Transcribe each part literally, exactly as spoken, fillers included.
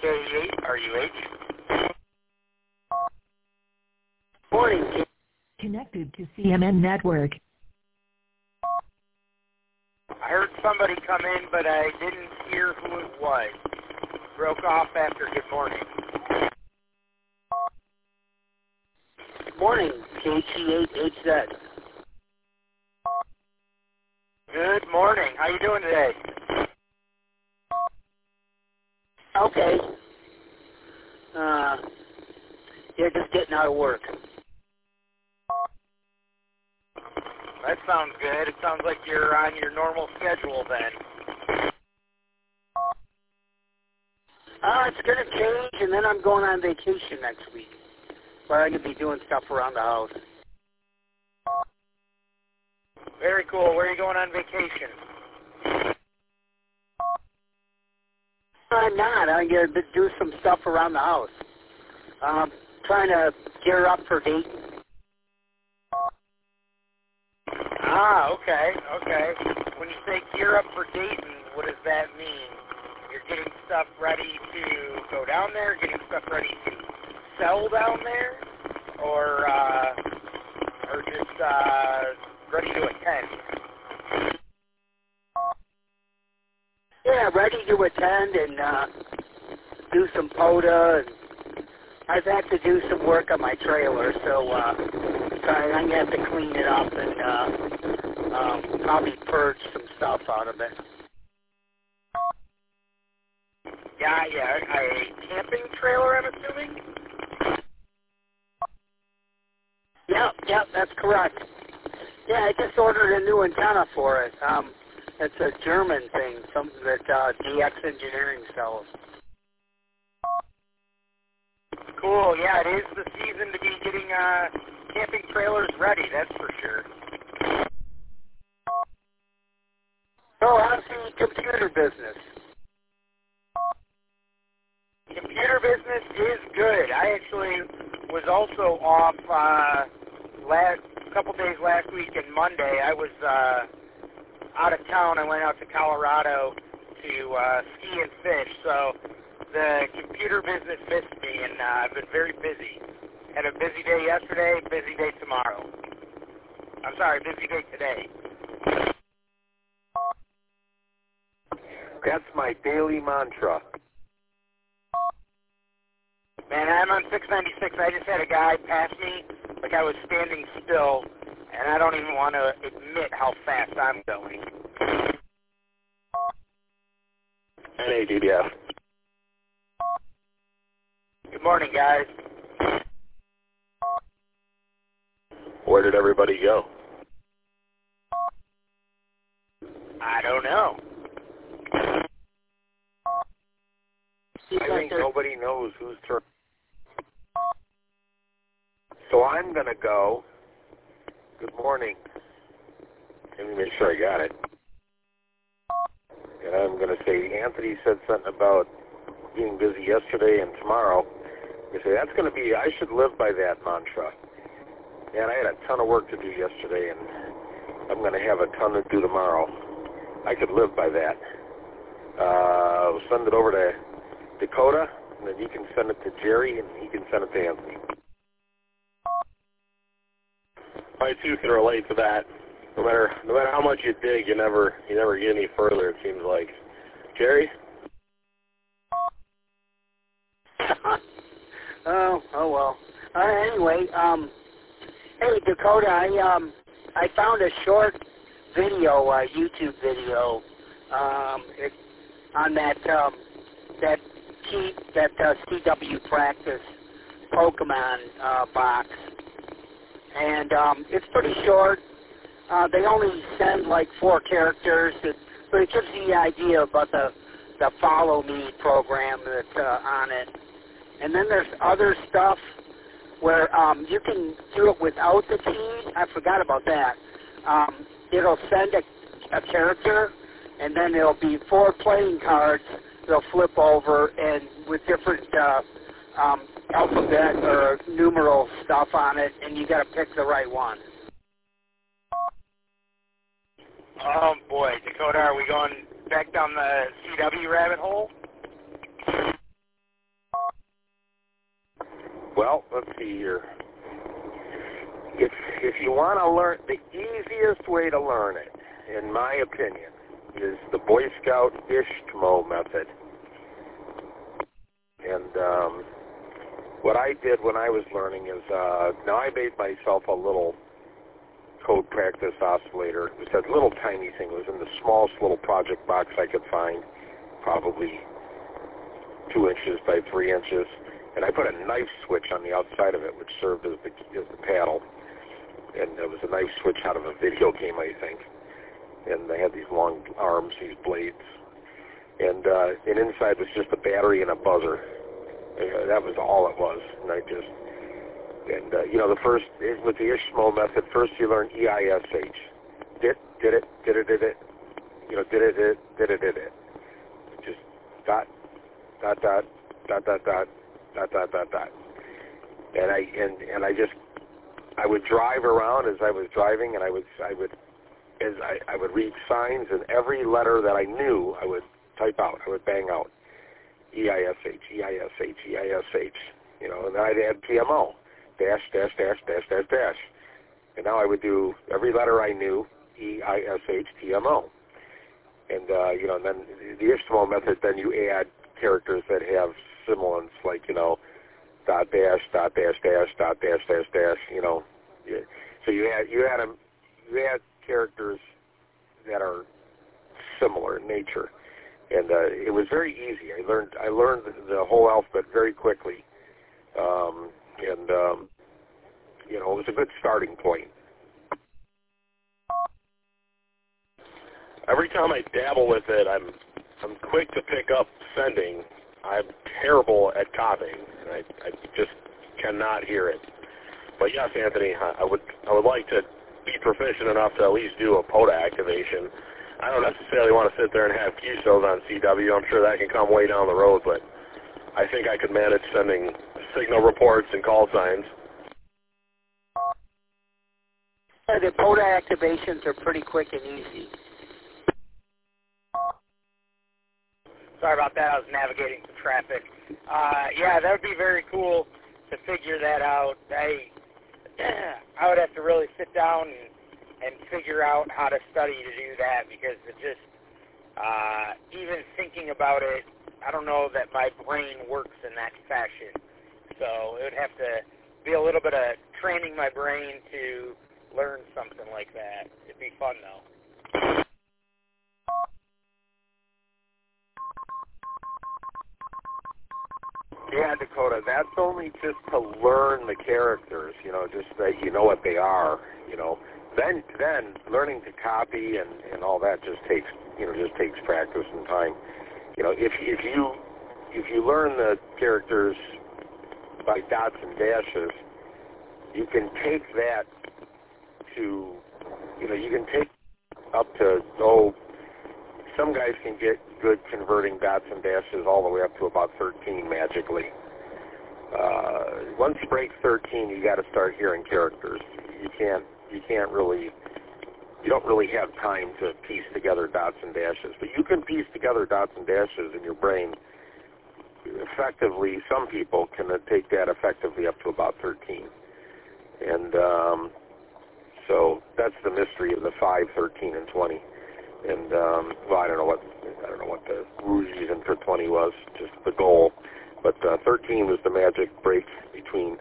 K E eight R U H. Morning, K. Connected to C M N Network. I heard somebody come in, but I didn't hear who it was. Broke off after good morning. Morning, K G eight H Z. Good morning. How you doing today? Okay. Uh, yeah, just getting out of work. That sounds good. It sounds like you're on your normal schedule then. Uh, it's going to change, and then I'm going on vacation next week. But I'm going to be doing stuff around the house. Very cool. Where are you going on vacation? I'm not. I'm going to do some stuff around the house. Um, trying to gear up for Dayton. Ah, okay, okay. When you say gear up for Dayton, what does that mean? You're getting stuff ready to go down there, getting stuff ready to sell down there, or uh, or just uh, ready to attend? Yeah, ready to attend and uh, do some POTA. And I've had to do some work on my trailer, so, uh, so I'm going to have to clean it up and uh, um, probably purge some stuff out of it. Yeah, yeah, a camping trailer, I'm assuming? Yep, yep, that's correct. Yeah, I just ordered a new antenna for it. Um, it's a German thing, something that uh, D X Engineering sells. Cool, yeah, it is the season to be getting uh, camping trailers ready, that's for sure. So how's the computer business? Computer business is good. I actually was also off uh, last couple days last week and Monday. I was uh, out of town. I went out to Colorado to uh, ski and fish. So the computer business missed me, and uh, I've been very busy. Had a busy day yesterday, busy day tomorrow. I'm sorry, busy day today. That's my daily mantra. Man, I'm on six ninety-six. I just had a guy pass me like I was standing still, and I don't even want to admit how fast I'm going. N A D D F. Good morning, guys. Where did everybody go? I don't know. I think nobody knows whose turn. So I'm going to go. Good morning. Let me make sure I got it. And I'm going to say, Anthony said something about being busy yesterday and tomorrow. I say, that's going to be, I should live by that mantra. And I had a ton of work to do yesterday, and I'm going to have a ton to do tomorrow. I could live by that. Uh, I'll send it over to Dakota, and then you can send it to Jerry, and he can send it to Anthony. I too can relate to that. No matter no matter how much you dig, you never you never get any further. It seems like. Jerry. oh, oh well. Uh, anyway, um, hey Dakota, I um, I found a short video, uh, YouTube video, um, it, on that um, that T, that uh, C W Practice Pokemon uh, box, and um, it's pretty short. Uh, they only send like four characters, it, but it gives you the idea about the the Follow Me program that's uh, on it. And then there's other stuff where um, you can do it without the key. I forgot about that. Um, it'll send a, a character, and then there'll be four playing cards. They'll flip over, and with different uh, um, alphabet or numeral stuff on it, and you got to pick the right one. Oh boy, Dakota, are we going back down the C W rabbit hole? well, let's see here. If if you want to learn, the easiest way to learn it, in my opinion, is the Boy Scout Ishmo method. And um, what I did when I was learning is, uh, now I made myself a little code practice oscillator. It was a little tiny thing. It was in the smallest little project box I could find, probably two inches by three inches. And I put a knife switch on the outside of it, which served as the, as the paddle. And it was a knife switch out of a video game, I think. And they had these long arms, these blades. And uh, and inside was just a battery and a buzzer. Uh, that was all it was. And I just, and uh, you know, the first, with the Ishmo method, first you learn E I S H. Did, did it, did it, did it. You know, did it, did it, did it, did it. Just dot, dot, dot, dot, dot, dot, dot, dot, dot, dot. And I, and, and I just, I would drive around as I was driving, and I would, I would, as I, I would read signs, and every letter that I knew, I would type out. I would bang out E I S H, E I S H, E I S H, you know, and then I'd add T M O, dash, dash, dash, dash, dash, dash. And now I would do every letter I knew, E I S H, T M O. And, uh, you know, and then the Ishmo method, then you add characters that have semblance, like, you know, dot dash, dot dash dash, dot dash dash dash, you know. So you add, you add, them, you add characters that are similar in nature. And uh, it was very easy. I learned I learned the whole alphabet very quickly, um, and um, you know, it was a good starting point. Every time I dabble with it, I'm I'm quick to pick up sending. I'm terrible at copying, and I, I just cannot hear it. But yes, Anthony, I would I would like to be proficient enough to at least do a P O D A activation. I don't necessarily want to sit there and have Q S Os on C W. I'm sure that can come way down the road, but I think I could manage sending signal reports and call signs. Yeah, the P O D A activations are pretty quick and easy. Sorry about that. I was navigating some traffic. Uh, yeah, that would be very cool to figure that out. I I would have to really sit down and, and figure out how to study to do that, because it just, uh, even thinking about it, I don't know that my brain works in that fashion. So it would have to be a little bit of training my brain to learn something like that. It'd be fun, though. Yeah, Dakota, that's only just to learn the characters, you know, just that you know what they are, you know. Then then learning to copy and, and all that just takes, you know, just takes practice and time. You know, if if you if you learn the characters by dots and dashes, you can take that to, you know, you can take up to, oh, some guys can get good converting dots and dashes all the way up to about thirteen magically. Uh, once you break thirteen, you got to start hearing characters. You can't, you can't really, you don't really have time to piece together dots and dashes. But you can piece together dots and dashes in your brain effectively. Some people can take that effectively up to about thirteen. And um, so that's the mystery of the five, thirteen, and twenty. And um, well, I don't know what I don't know what the reason for twenty was, just the goal. But uh, thirteen was the magic break between.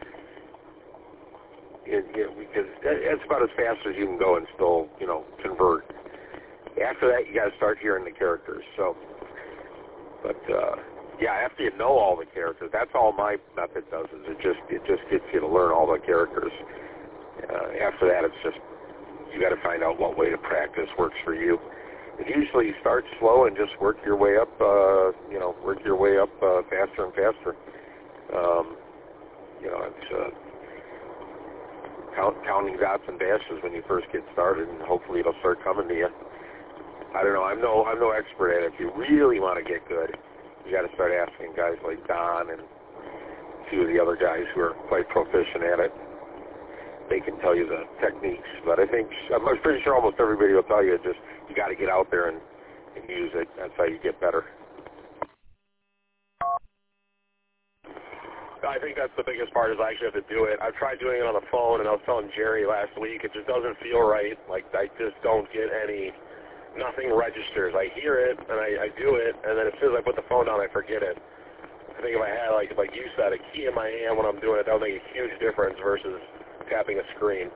It, it, because it's about as fast as you can go and still, you know, convert. After that, you got to start hearing the characters. So, but uh, yeah, after you know all the characters, that's all my method does. Is it just it just gets you to learn all the characters. Uh, after that, it's just you got to find out what way to practice works for you. And usually you start slow and just work your way up, uh, you know, work your way up uh, faster and faster. Um, you know, it's uh, count, counting dots and dashes when you first get started, and hopefully it'll start coming to you. I don't know. I'm no, I'm no expert at it. If you really want to get good, you got to start asking guys like Don and a few of the other guys who are quite proficient at it. They can tell you the techniques, but I think I'm pretty sure almost everybody will tell you just you got to get out there and, and use it. That's how you get better. I think that's the biggest part is I actually have to do it. I've tried doing it on the phone, and I was telling Jerry last week, it just doesn't feel right. Like, I just don't get any, nothing registers. I hear it, and I, I do it, and then as soon as I put the phone down, I forget it. I think if I had, like, like you said, a key in my hand when I'm doing it, that would make a huge difference versus tapping a screen.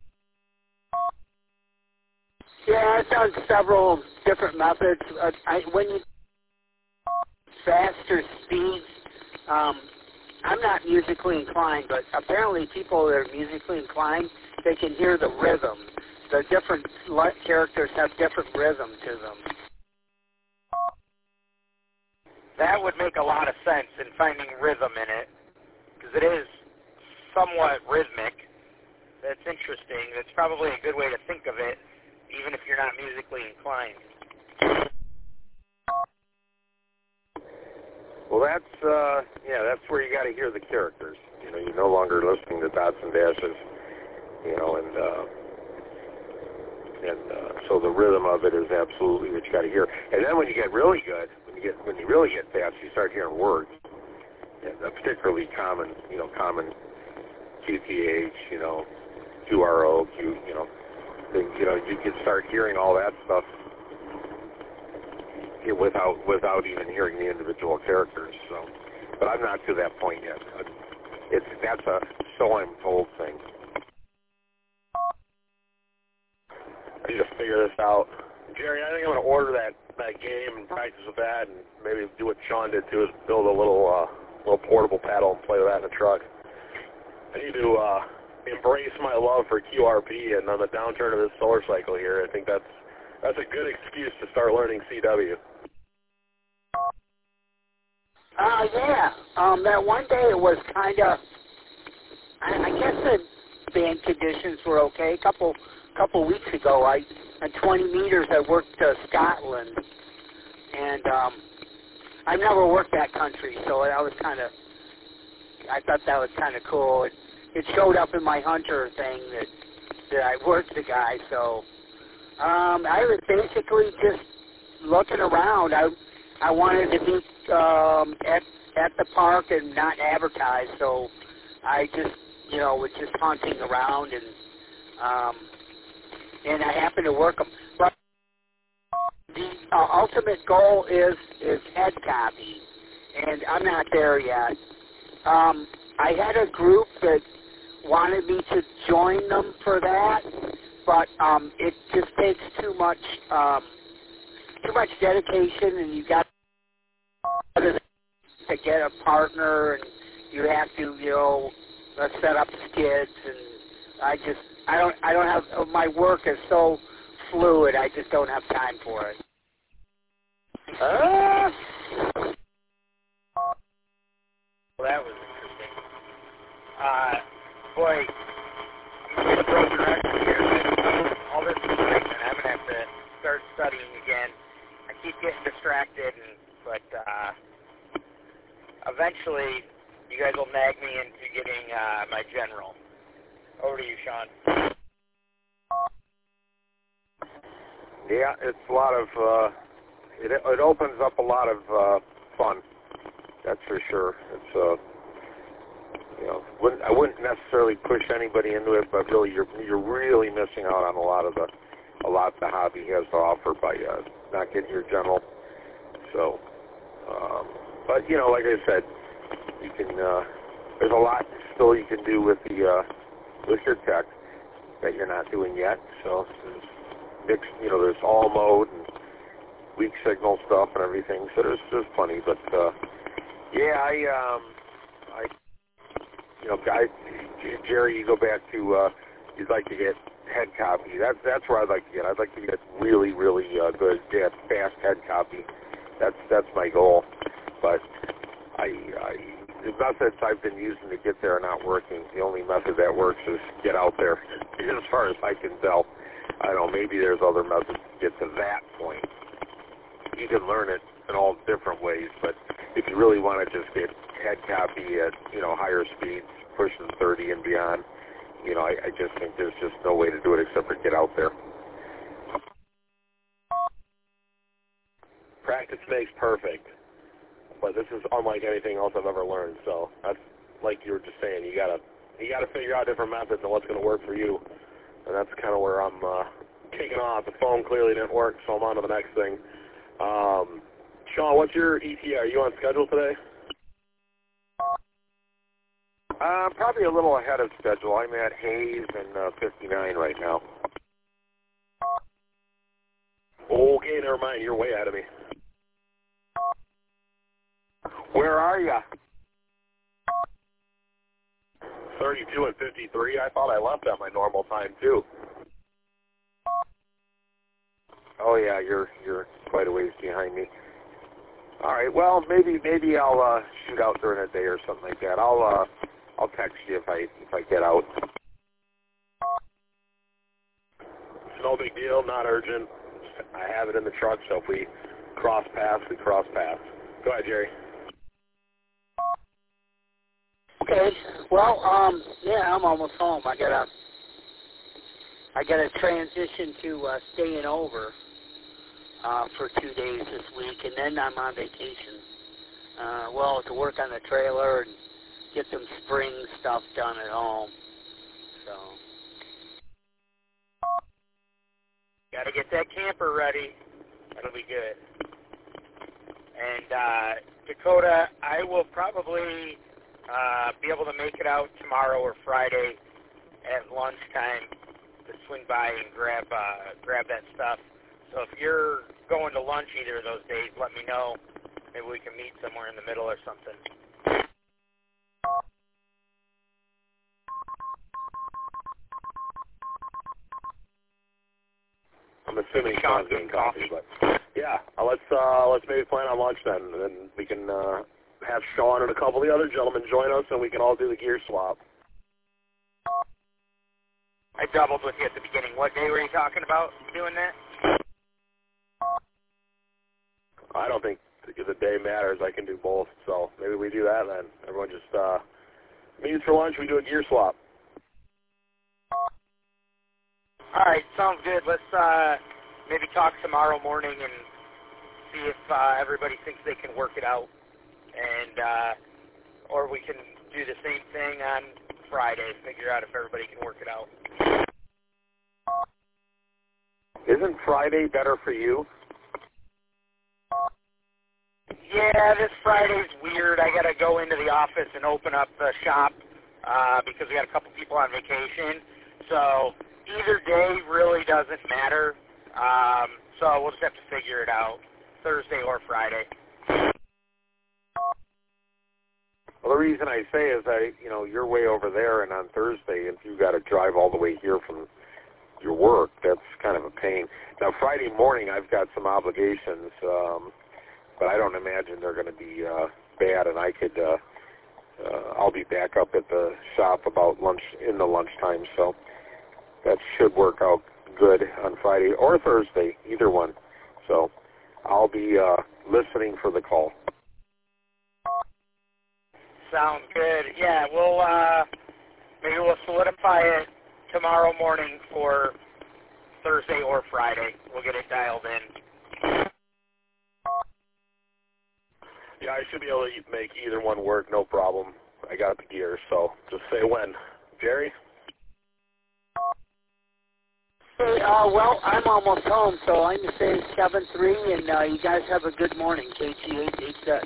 Yeah, I've done several different methods. Uh, I, when you faster speeds, um, I'm not musically inclined, but apparently people that are musically inclined, they can hear the rhythm. The different characters have different rhythm to them. That would make a lot of sense in finding rhythm in it, because it is somewhat rhythmic. That's interesting. That's probably a good way to think of it, even if you're not musically inclined. Well, that's, uh, yeah, that's where you got to hear the characters. You know, you're no longer listening to dots and dashes, you know, and, uh, and uh, so the rhythm of it is absolutely what you got to hear. And then when you get really good, when you get, when you really get fast, you start hearing words, and uh, particularly common, you know, common Q T H, you know, Q R O, Q, you know, things, you know, you can start hearing all that stuff without without even hearing the individual characters. So, but I'm not to that point yet. It's that's a so I'm told thing. I need to figure this out, Jerry. I think I'm going to order that that game and practice with that, and maybe do what Sean did too, is build a little uh, little portable paddle and play with that in the truck. I need to uh, embrace my love for Q R P, and on the downturn of this solar cycle here, I think that's that's a good excuse to start learning C W. Uh, yeah. Um, that one day it was kind of, I, I guess the band conditions were okay. A couple, couple weeks ago, I, at twenty meters, I worked to Scotland, and um, I've never worked that country, so I was kind of, I thought that was kind of cool. It, it showed up in my Hunter thing that, that I worked the guy, so um, I was basically just looking around. I I wanted to be um, at at the park and not advertise, so I just, you know, was just hunting around, and um, and I happened to work them. But the uh, ultimate goal is is head copy, and I'm not there yet. Um, I had a group that wanted me to join them for that, but um, it just takes too much um, too much dedication, and you got to get a partner, and you have to, you know, uh, set up skids, and I just, I don't, I don't have, uh, my work is so fluid, I just don't have time for it. Uh, well, that was interesting. Uh, boy, I'm going to get a broken record here. All this is great, and I'm going to have to start studying again. I keep getting distracted, and, but uh, eventually you guys will nag me into getting uh, my general. Over to you, Sean. Yeah, it's a lot of, uh, it, it opens up a lot of uh, fun, that's for sure. It's, uh, you know, wouldn't, I wouldn't necessarily push anybody into it, but really you're, you're really missing out on a lot of the, a lot the hobby has to offer by uh, not getting your general. So, um, but, you know, like I said, you can, uh, there's a lot still you can do with the, uh, with your tech that you're not doing yet. So, there's mixed, you know, there's all mode and weak signal stuff and everything. So there's, there's plenty. But, uh, yeah, I, um, I, you know, guys, Jerry, you go back to, uh, you'd like to get head copy. That's, that's where I'd like to get. I'd like to get really, really uh, good, get fast head copy. That's, that's my goal. But I, I, the methods I've been using to get there are not working. The only method that works is get out there, as far as I can tell. I don't know, maybe there's other methods to get to that point. You can learn it in all different ways, but if you really want to just get head copy at, you know, higher speeds, pushing thirty and beyond, you know, I, I just think there's just no way to do it except for get out there. Practice makes perfect. But this is unlike anything else I've ever learned, so that's like you were just saying, you gotta you gotta figure out different methods and what's going to work for you, and that's kind of where I'm uh, kicking off. The phone clearly didn't work, so I'm on to the next thing. Um, Sean, what's your E T A? Are you on schedule today? Uh, probably a little ahead of schedule. I'm at Hayes and uh, fifty-nine right now. Okay, never mind. You're way ahead of me. Where are you? thirty-two and fifty-three. I thought I left at my normal time too. Oh yeah, you're you're quite a ways behind me. All right, well maybe maybe I'll uh, shoot out during the day or something like that. I'll uh, I'll text you if I if I get out. It's no big deal, not urgent. I have it in the truck, so if we cross paths, we cross paths. Go ahead, Jerry. Okay. Well, um, yeah, I'm almost home. I gotta, I gotta transition to uh, staying over uh, for two days this week, and then I'm on vacation. Uh, well, to work on the trailer and get some spring stuff done at home. So. Got to get that camper ready. That'll be good. And uh, Dakota, I will probably uh, be able to make it out tomorrow or Friday at lunchtime to swing by and grab uh, grab that stuff. So if you're going to lunch either of those days, let me know. Maybe we can meet somewhere in the middle or something. I'm assuming Sean's getting coffee, but yeah, uh, let's uh, let's maybe plan on lunch then, and then we can uh, have Sean and a couple of the other gentlemen join us, and we can all do the gear swap. I doubled with you at the beginning. What day were you talking about doing that? I don't think the day matters. I can do both, so maybe we do that then. Everyone just uh, meets for lunch. We do a gear swap. All right, sounds good. Let's uh, maybe talk tomorrow morning and see if uh, everybody thinks they can work it out, and uh, or we can do the same thing on Friday. Figure out if everybody can work it out. Isn't Friday better for you? Yeah, this Friday's weird. I got to go into the office and open up the shop uh, because we got a couple people on vacation. So either day really doesn't matter. Um, so we'll just have to figure it out, Thursday or Friday. Well, the reason I say is I, you know, you're way over there, and on Thursday, if you got to drive all the way here from your work, that's kind of a pain. Now, Friday morning, I've got some obligations, um, but I don't imagine they're going to be uh, bad, and I could, uh, uh, I'll be back up at the shop about lunch in the lunchtime, so that should work out good on Friday or Thursday, either one. So I'll be uh, listening for the call. Sounds good. Yeah, we'll uh, maybe we'll solidify it tomorrow morning for Thursday or Friday. We'll get it dialed in. Yeah, I should be able to make either one work, no problem. I got the gear, so just say when. Jerry? Hey, uh, well, I'm almost home, so I'm going to say seven three, and uh, you guys have a good morning, K T eight eight six.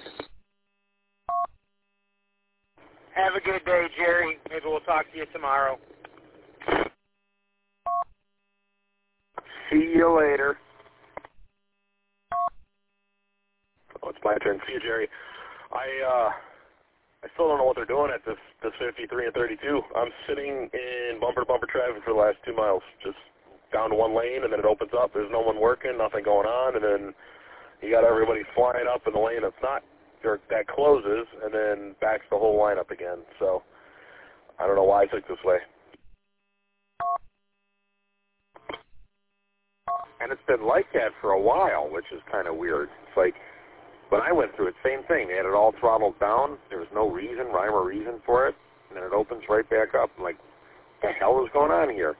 Have a good day, Jerry. Maybe we'll talk to you tomorrow. See you later. Oh, it's my turn. See you, Jerry. I uh, I still don't know what they're doing at this this fifty-three and thirty-two. I'm sitting in bumper-to-bumper traffic for the last two miles, just down to one lane, and then it opens up. There's no one working, nothing going on, and then you got everybody flying up in the lane that's not, or that closes, and then backs the whole line up again. So I don't know why I took this way. And it's been like that for a while, which is kind of weird. It's like when I went through it, same thing. They had it all throttled down. There was no reason, rhyme or reason for it, and then it opens right back up. I'm like, what the hell is going on here?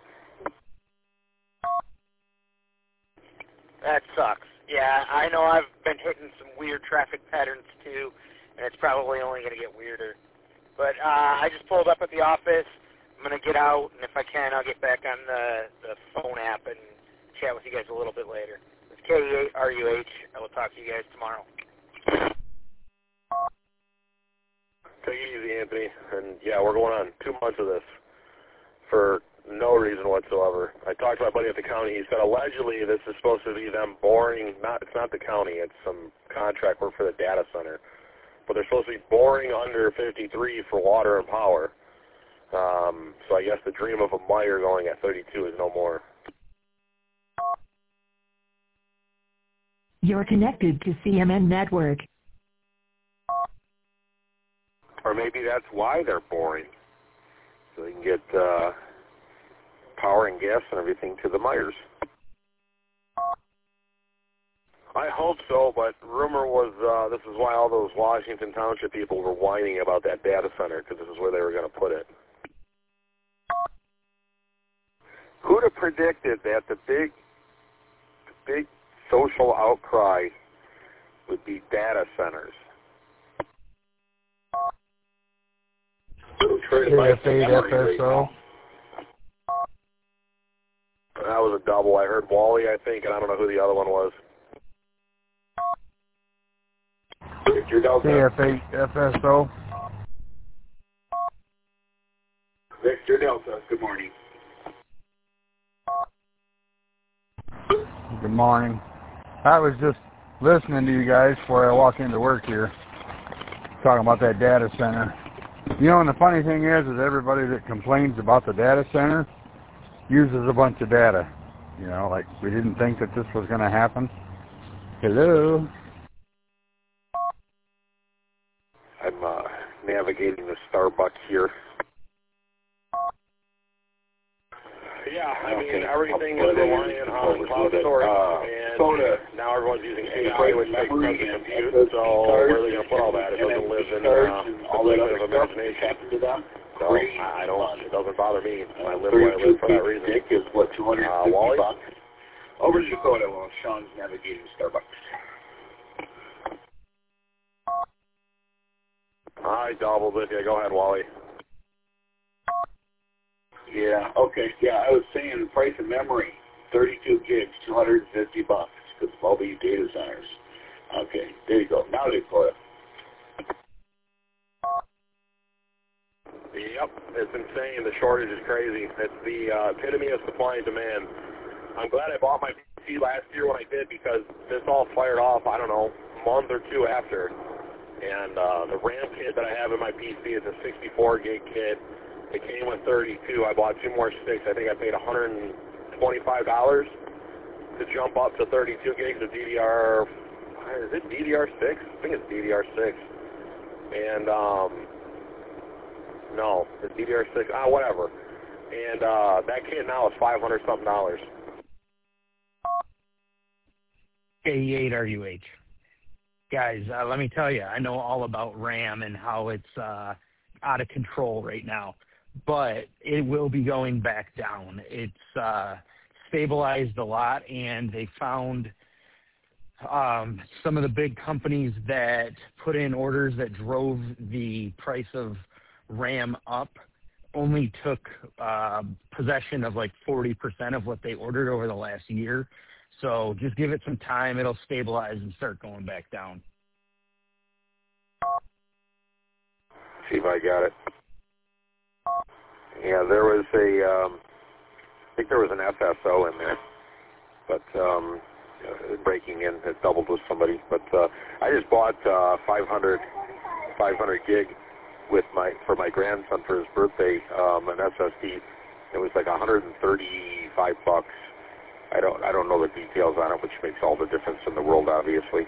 That sucks. Yeah, I know I've been hitting some weird traffic patterns too, and it's probably only going to get weirder. But uh, I just pulled up at the office. I'm going to get out, and if I can, I'll get back on the, the phone app and chat with you guys a little bit later. It's K E eight R U H. I will talk to you guys tomorrow. Take it easy, Anthony. And, yeah, we're going on two months of this for no reason whatsoever. I talked to my buddy at the county. He said allegedly this is supposed to be them boring. Not, it's not the county. It's some contract work for the data center. But they're supposed to be boring under fifty-three for water and power. Um, so I guess the dream of a Meyer going at thirty-two is no more. You're connected to C M N Network. Or maybe that's why they're boring. So they can get uh, power and gas and everything to the Meyers. I hope so, but rumor was uh, this is why all those Washington Township people were whining about that data center, because this is where they were going to put it. Who'd have predicted that the big, the big social outcry would be data centers? K F eight F S O. That was a double. I heard Wally, I think, and I don't know who the other one was. K F eight F S O. Victor Delta, good morning. Good morning. I was just listening to you guys before I walk into work here, talking about that data center. You know, and the funny thing is, is everybody that complains about the data center uses a bunch of data. You know, like we didn't think that this was going to happen. Hello. I'm uh, navigating the Starbucks here. Yeah, I mean, Okay. everything is relying on cloud storage, Uh, and soda. now everyone's using A A I, which takes memory time to and compute, S S D so cards where are they going to put all that? It and doesn't live in S D cards uh, and the all that figment other of stuff imagination. happened to them. So Crazy I don't, fun. it doesn't bother me. I Uh, live where I live for that thirty-two reason. Dick is what, two hundred fifty Uh, Wally? bucks? Over to Dakota while Sean's navigating Starbucks. I doubled it. Yeah, go ahead, Wally. Yeah, okay, yeah, I was saying the price of memory, thirty-two gigs, two hundred fifty bucks, because of all these data centers. Okay, there you go. Now Dakota. Yep, it's insane. The shortage is crazy. It's the uh, epitome of supply and demand. I'm glad I bought my P C last year when I did, because this all fired off, I don't know, a month or two after. And uh, the RAM kit that I have in my P C is a sixty-four gig kit. It came with thirty-two. I bought two more sticks. I think I paid one hundred twenty-five dollars to jump up to thirty-two gigs of D D R. Is it D D R six? I think it's D D R six. And, um, no, it's D D R six. Ah, whatever. And uh, that kit now is five hundred something dollars. K E eight R U H. Guys, uh, let me tell you, I know all about RAM and how it's uh, out of control right now. But it will be going back down. It's uh, stabilized a lot, and they found um, some of the big companies that put in orders that drove the price of RAM up only took uh, possession of like forty percent of what they ordered over the last year. So just give it some time. It'll stabilize and start going back down. See if I got it. Yeah, there was a, um, I think there was an F S O in there, but um, uh, breaking in, it doubled with somebody. But uh, I just bought uh, five hundred, five hundred gig with my for my grandson for his birthday, um, an S S D. It was like one hundred thirty-five bucks. I don't, I don't know the details on it, which makes all the difference in the world, obviously.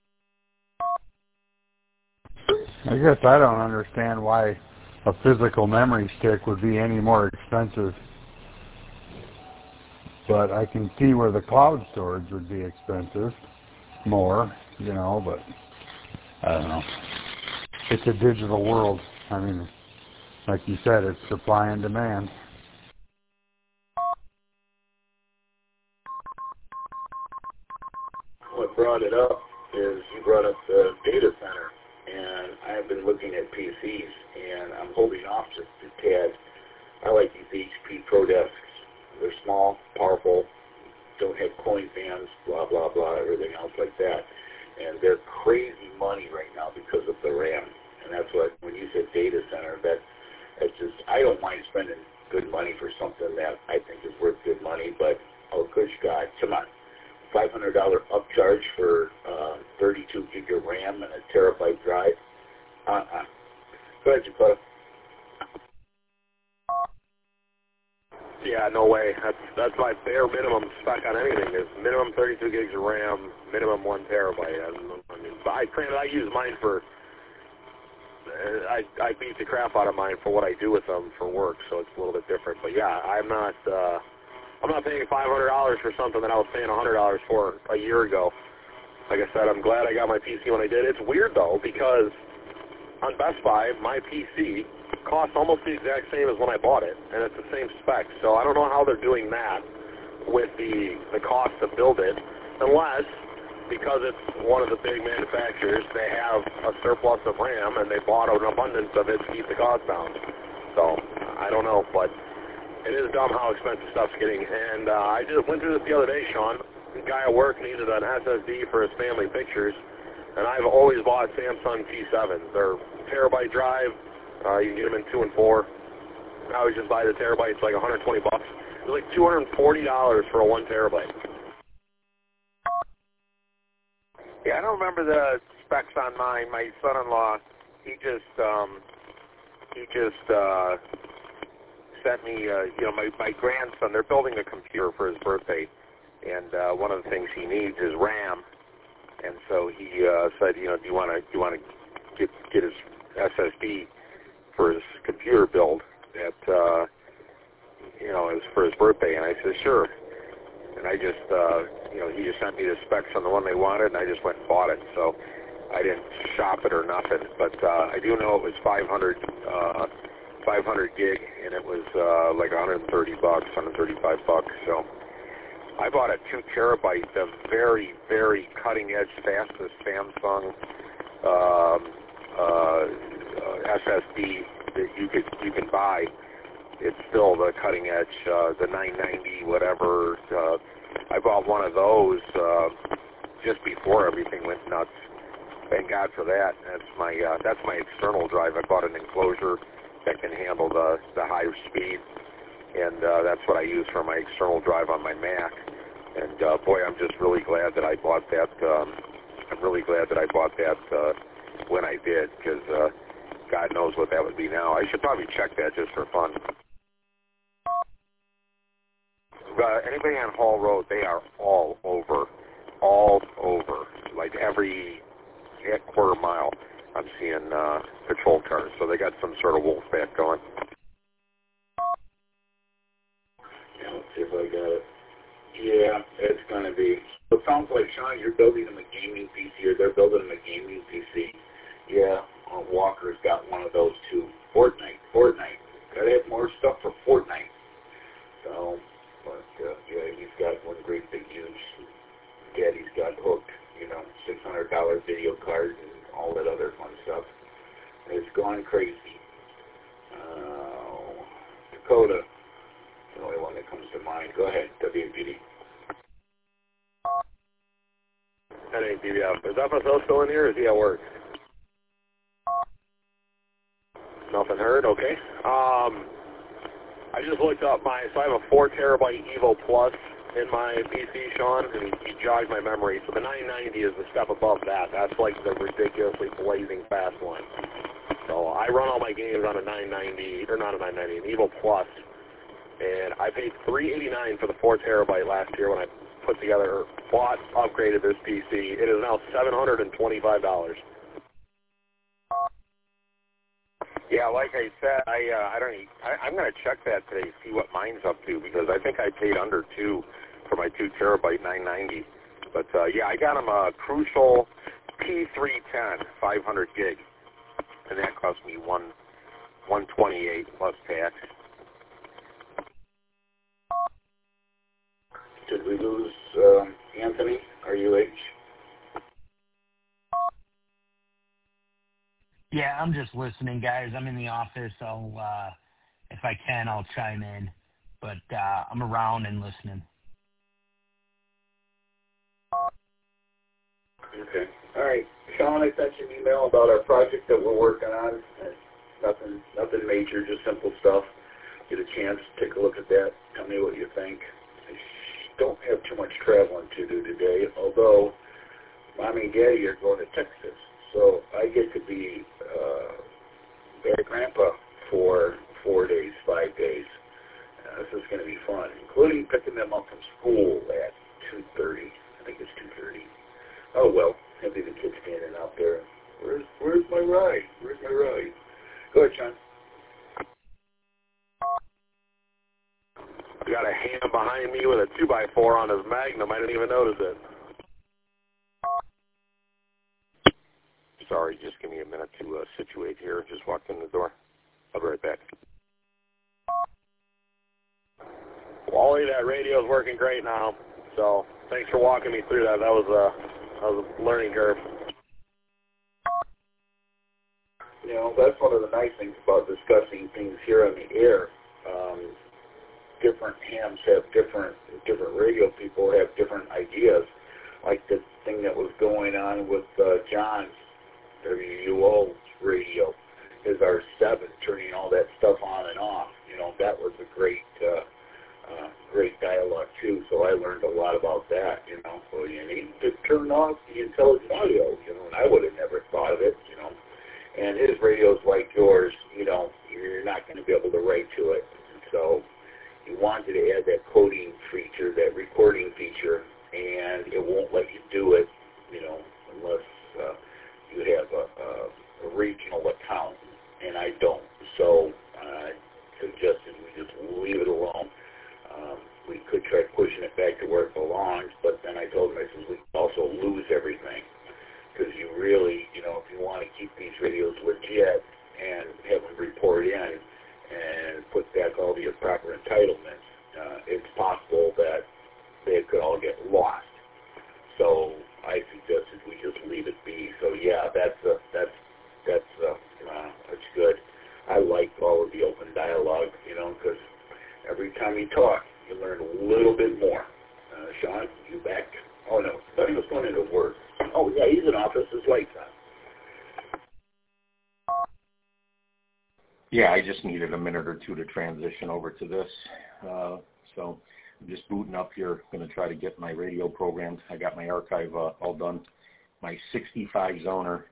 I guess I don't understand why a physical memory stick would be any more expensive. But I can see where the cloud storage would be expensive more, you know, but I don't know. It's a digital world. I mean, like you said, it's supply and demand. What brought it up is you brought up the data center, and I have been looking looking at P Cs, and I'm holding off just a tad. I like these H P Pro Desks. They're small, powerful, don't have cooling fans, blah, blah, blah, everything else like that. And they're crazy money right now because of the RAM. And that's what, when you said data center, that that's just, I don't mind spending good money for something that I think is worth good money, but, oh, good God, come on. five hundred dollars upcharge for uh, thirty-two gig of RAM and a terabyte drive? Uh-uh. Go ahead, Dakota. Yeah, no way. That's that's my bare minimum spec on anything. Is minimum thirty-two gigs of RAM, minimum one terabyte. I, I mean, I, I use mine for. I I beat the crap out of mine for what I do with them for work, so it's a little bit different. But yeah, I'm not. Uh, I'm not paying five hundred dollars for something that I was paying one hundred dollars for a year ago. Like I said, I'm glad I got my P C when I did. It's weird though because on Best Buy, my P C costs almost the exact same as when I bought it, and it's the same spec. So I don't know how they're doing that with the the cost to build it, unless because it's one of the big manufacturers, they have a surplus of RAM and they bought an abundance of it to keep the cost down. So I don't know, but it is dumb how expensive stuff's getting. And uh, I just went through this the other day, Sean. The guy at work needed an S S D for his family pictures, and I've always bought Samsung T sevens. They're terabyte drive. Uh, you can get them in two and four. I always just buy the terabyte. It's like one hundred twenty bucks. It's like two hundred forty dollars for a one terabyte. Yeah, I don't remember the specs on mine. My son-in-law, he just, um, he just uh, sent me, uh, you know, my my grandson. They're building a computer for his birthday, and uh, one of the things he needs is RAM. And so he uh, said, you know, do you want to do you want to get get his S S D for his computer build at, uh, you know, it was for his birthday? And I said, sure. And I just, uh, you know, he just sent me the specs on the one they wanted, and I just went and bought it. So I didn't shop it or nothing. But uh, I do know it was five hundred, uh, five hundred gig, and it was uh, like one hundred thirty bucks, one hundred thirty-five bucks. So I bought a two terabyte, the very, very cutting edge, fastest Samsung um, uh, uh, S S D that you could you can buy. It's still the cutting edge, uh, the nine ninety, whatever. Uh, I bought one of those uh, just before everything went nuts. Thank God for that. That's my uh, that's my external drive. I bought an enclosure that can handle the the higher speed, and uh, that's what I use for my external drive on my Mac. And uh, boy, I'm just really glad that I bought that. Um, I'm really glad that I bought that uh, when I did, because uh, God knows what that would be now. I should probably check that just for fun. Uh, anybody on Hall Road, they are all over, all over. Like every quarter mile, I'm seeing uh, patrol cars. So they got some sort of wolf pack going. Yeah, let's see if I got it. Yeah, it's going to be. It sounds like, Sean, you're building them a gaming P C, or they're building them a gaming P C. Yeah, uh, Walker's got one of those too. Fortnite, Fortnite. Got to have more stuff for Fortnite. So, but uh, yeah, he's got one great big huge. Daddy's got hooked, you know, six hundred dollar video card and all that other fun stuff. It's gone crazy. Uh, Dakota, the only one that comes to mind. Go ahead, W P D. That ain't B B F. Is F S O still in here, or is he at work? Nothing heard? Okay. Um, I just looked up my, so I have a four terabyte Evo Plus in my P C, Sean, and you jogged my memory. So the nine ninety is the step above that. That's like the ridiculously blazing fast one. So I run all my games on a nine ninety, or not a nine ninety, an Evo Plus. And I paid three eighty-nine for the four terabyte last year when I put together, bought, upgraded this P C. It is now seven hundred twenty-five dollars. Yeah, like I said, I uh, I don't. I, I'm going to check that today, see what mine's up to, because I think I paid under two for my two terabyte nine ninety. But uh, yeah, I got them a Crucial P three ten five hundred gig, and that cost me one one twenty eight plus tax. Did we lose um, Anthony? R U H? Yeah, I'm just listening, guys. I'm in the office. I'll, uh, if I can, I'll chime in. But uh, I'm around and listening. Okay. All right. Sean, I sent you an email about our project that we're working on. It's nothing, nothing major, just simple stuff. Get a chance, take a look at that. Tell me what you think. I don't have too much traveling to do today, although Mommy and Daddy are going to Texas. So I get to be uh, their grandpa for four days, five days. Uh, this is going to be fun, including picking them up from school at two thirty. I think it's two thirty. Oh, well, maybe the kid's standing out there. Where's, where's my ride? Where's my ride? Go ahead, Sean. Got a hand behind me with a two by four on his Magnum. I didn't even notice it. Sorry, just give me a minute to uh, situate here. Just walked in the door. I'll be right back. Wally, that radio's working great now. So thanks for walking me through that. That was a, that was a learning curve. You know, that's one of the nice things about discussing things here on the air. Um, different hams have different, different radio people have different ideas. Like the thing that was going on with uh, John's W U O radio is our seven, turning all that stuff on and off. You know, that was a great, uh, uh, great dialogue too. So I learned a lot about that. You know, so you need to turn off the intelligent audio. You know, and I would have never thought of it. You know, and his radio's like yours. You know, you're not going to be able to write to it. So he wanted to add that coding feature, that recording feature, and it won't let you do it. You know, unless uh, you have a, a, a regional account, and I don't. So I suggested we just leave it alone. Um, we could try pushing it back to where it belongs, but then I told him, I said, we also lose everything. Because you really, you know, if you want to keep these radios legit and have them report in and put back all your proper entitlements, uh, it's possible that they could all get lost. So I suggested we just leave it be. So yeah, that's a, that's that's uh, uh, that's good. I like all of the open dialogue, you know, because every time you talk, you learn a little bit more. Uh, Sean, you back? Oh no, I thought he was going into work. Oh yeah, he's in office. His lights on. Yeah, I just needed a minute or two to transition over to this. Uh, so I'm just booting up here. Going to try to get my radio programmed. I got my archive uh, all done. My sixty-five zoner.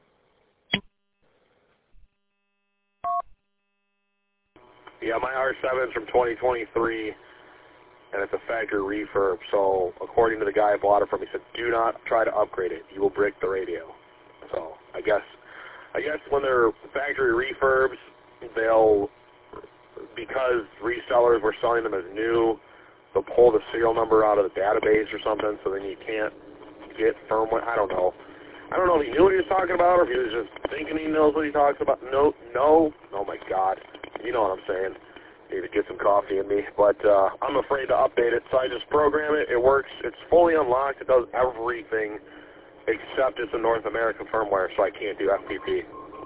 Yeah, my R seven's from twenty twenty-three, and it's a factory refurb. So according to the guy I bought it from, he said, do not try to upgrade it. You will break the radio. So I guess, I guess when they're factory refurbs, they'll, because resellers were selling them as new, they'll pull the serial number out of the database or something, so then you can't get firmware. I don't know. I don't know if he knew what he was talking about or if he was just thinking he knows what he talks about. No, no. Oh, my God. You know what I'm saying. Need to get some coffee in me. But uh, I'm afraid to update it, so I just program it. It works. It's fully unlocked. It does everything except it's a North American firmware, so I can't do F T P.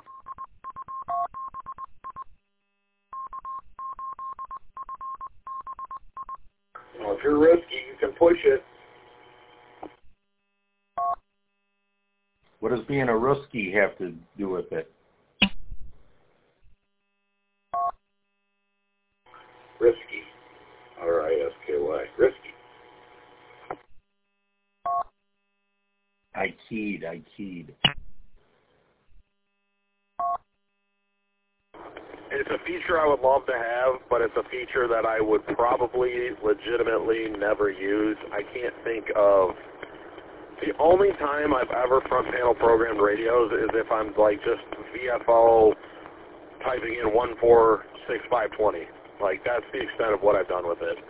Well, if you're risky, you can push it. What does being a Ruski have to do with it? Risky. R I S K Y. Risky. I keyed, I keyed. It's a feature I would love to have, but it's a feature that I would probably legitimately never use. I can't think of... The only time I've ever front panel programmed radios is if I'm like just V F O typing in one four six five two zero. Like that's the extent of what I've done with it.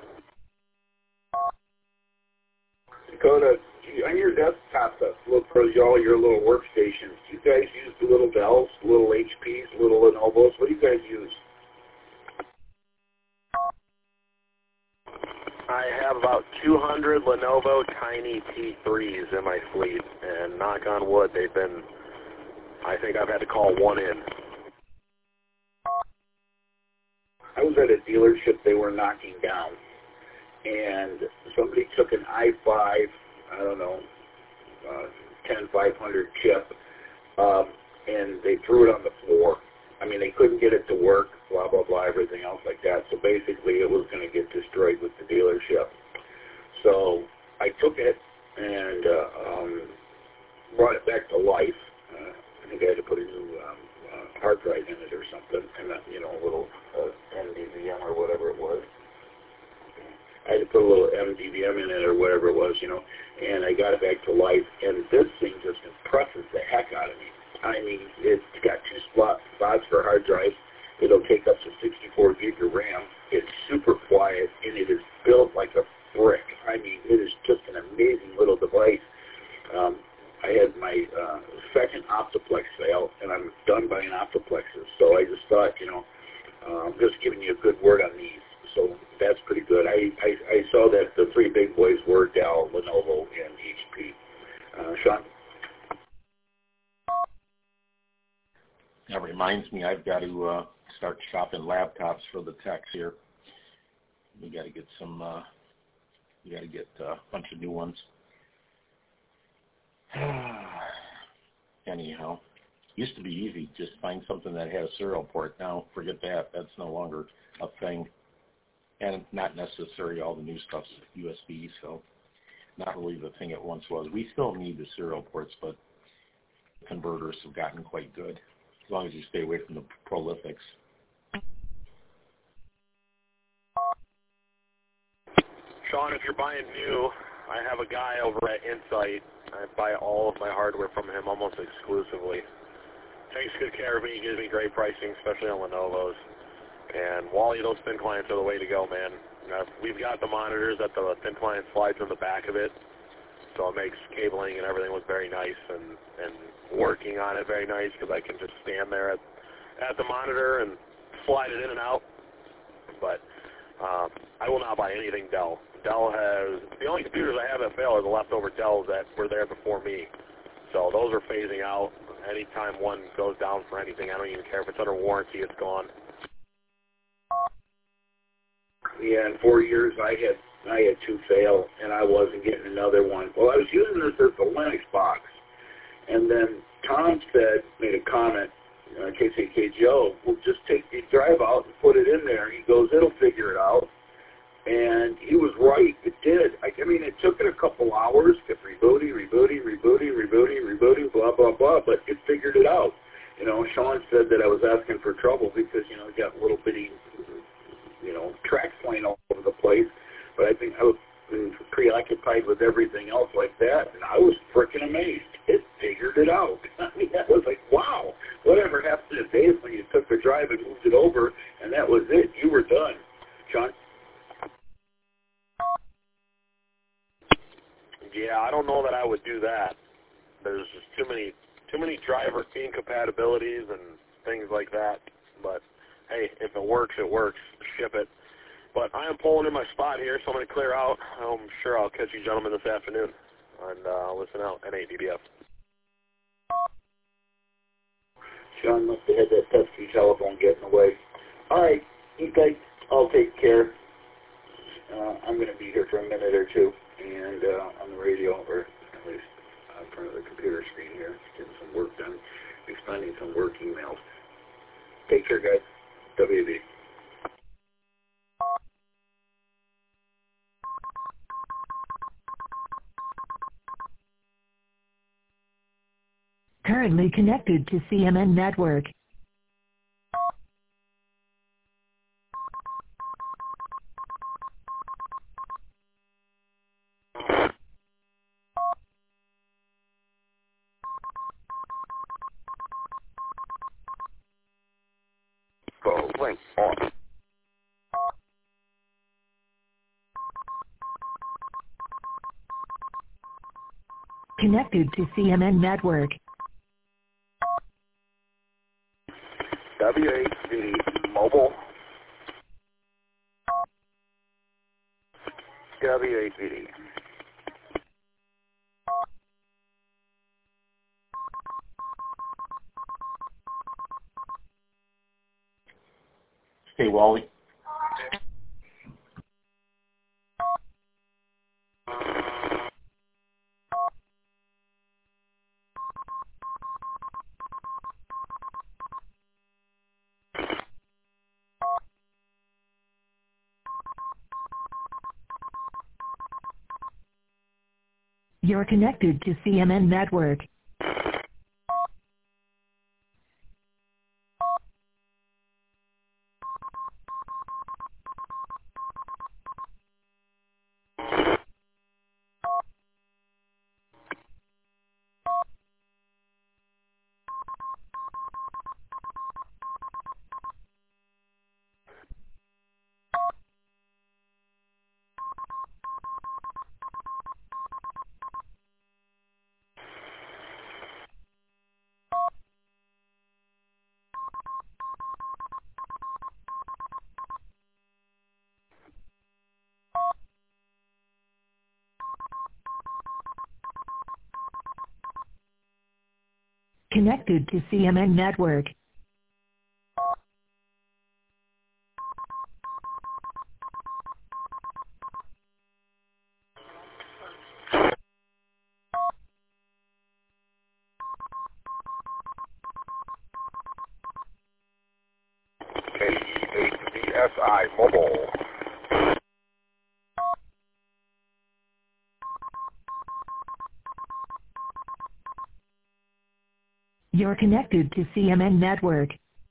Dakota, on your desktop, look for all your little workstations. Do you guys use the little Dells, little H Ps, little Lenovo's? What do you guys use? I have about two hundred Lenovo Tiny T threes in my fleet, and knock on wood, they've been, I think I've had to call one in. at a dealership they were knocking down, and somebody took an i five, I don't know, uh, ten five hundred chip, um, and they threw it on the floor. I mean, they couldn't get it to work, blah, blah, blah, everything else like that. So basically it was going to get destroyed with the dealership. So I took it and uh, um, brought it back to life. Uh, I think I had to put a new um, uh, hard drive in it or something, and uh, you know, a little uh, M D V M or whatever it was. I had to put a little M D V M in it or whatever it was, you know, and I got it back to life, and this thing just impresses the heck out of me. I mean, it's got two slot, spots for hard drive. It'll take up to sixty-four gig of RAM. It's super quiet, and it is built like a brick. I mean, it is just an amazing little device. Um, I had my uh, second Optiplex sale, and I'm done buying Optiplexes. So I just thought, you know, uh, I'm just giving you a good word on these. So that's pretty good. I, I, I saw that the three big boys were Dell, Lenovo, and H P. Uh, Sean? That reminds me, I've got to uh, start shopping laptops for the techs here. We got to get some. Uh, we got to get uh, a bunch of new ones. Anyhow, used to be easy. Just find something that had a serial port. Now, forget that. That's no longer a thing. And not necessarily all the new stuff's U S B, so not really the thing it once was. We still need the serial ports, but converters have gotten quite good, as long as you stay away from the prolifics. Sean, if you're buying new, I have a guy over at Insight. I buy all of my hardware from him almost exclusively. Takes good care of me, gives me great pricing, especially on Lenovo's. And Wally, those thin clients are the way to go, man. Uh, we've got the monitors that the thin client slides in the back of it, so it makes cabling and everything look very nice, and, and working on it very nice, because I can just stand there at, at the monitor and slide it in and out. But um, I will not buy anything Dell. Dell has, the only computers I have that fail are the leftover Dells that were there before me. So those are phasing out. Anytime one goes down for anything, I don't even care if it's under warranty, it's gone. Yeah, in four years I had I had two fail, and I wasn't getting another one. Well, I was using this as the Linux box, and then Tom said, made a comment, uh, K C K Joe, we'll just take the drive out and put it in there. He goes, it'll figure it out. And he was right, it did. I, I mean, it took it a couple hours, kept rebooting, rebooting, rebooting, rebooting, rebooting, blah, blah, blah, but it figured it out. You know, Sean said that I was asking for trouble because, you know, he got little bitty, you know, tracks flying all over the place. But I think I was preoccupied with everything else like that, and I was freaking amazed. It figured it out. I mean, that was like, wow. Whatever happened to the days when you took the drive and moved it over, and that was it. You were done. Sean? Yeah, I don't know that I would do that. There's just too many too many driver incompatibilities and things like that. But, hey, if it works, it works. Ship it. But I am pulling in my spot here, so I'm going to clear out. I'm sure I'll catch you gentlemen this afternoon. And uh, listen out, N A D B F. Sean must have had that pesky telephone getting away. All right, you guys all take care. Uh, I'm going to be here for a minute or two, and uh, on the radio, or at least in front of the computer screen here, getting some work done, expanding some work emails. Take care, guys. W B. Currently connected to C M N Network. Go, link on. Connected to C M N Network. W H D mobile. W H D. Hey, Wally. You're connected to C M N Network. Connected to C M N Network. K E eight V S I Mobile. You're connected to C M N Network.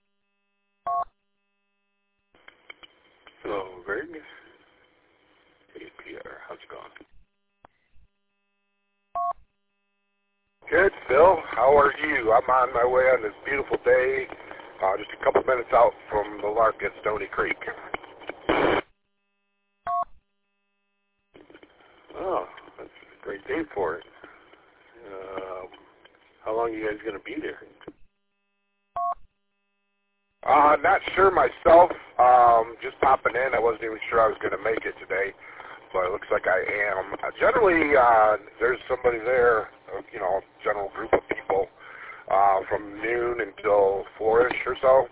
Hello, Greg. A P R, how's it going? Good, Phil. How are you? I'm on my way on this beautiful day, uh, just a couple minutes out from the Lark at Stony Creek. Oh, that's a great day for it. Um, how long are you guys going to be there? Uh, not sure myself. Um, just popping in. I wasn't even sure I was going to make it today, but it looks like I am. Uh, generally, uh, there's somebody there, uh, you know, a general group of people uh, from noon until four-ish or so.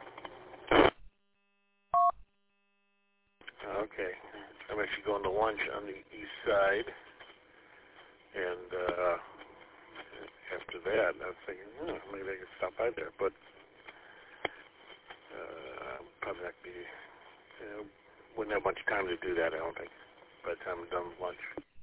Okay. I'm actually going to lunch on the east side, and uh, after that, I was thinking, hmm, maybe I could stop by there, but uh, probably not be, you know, wouldn't have much time to do that, I don't think, by the time I'm done with lunch.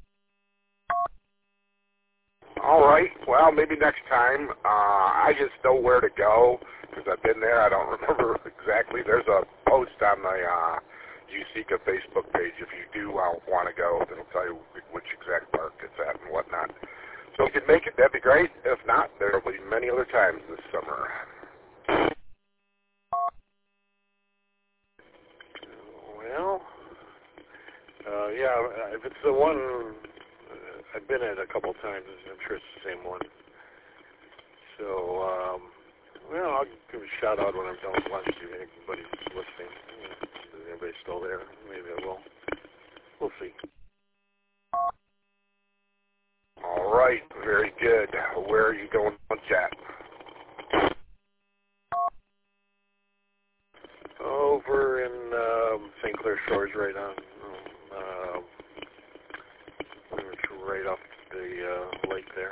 All right. Well, maybe next time. Uh, I just know where to go because I've been there. I don't remember exactly. There's a post on the uh, USECA Facebook page if you do uh, want to go. It'll tell you which exact park it's at and whatnot. So if you can make it, that'd be great. If not, there will be many other times this summer. Well, uh, yeah, if it's the one uh, I've been at a couple times, I'm sure it's the same one. So, um, well, I'll give a shout out when I'm done with lunch to anybody who's listening. Is anybody still there? Maybe I will. We'll see. All right. Very good. Where are you going to lunch at? Over in um, Saint Clair Shores, right on, uh, right off the uh, lake there.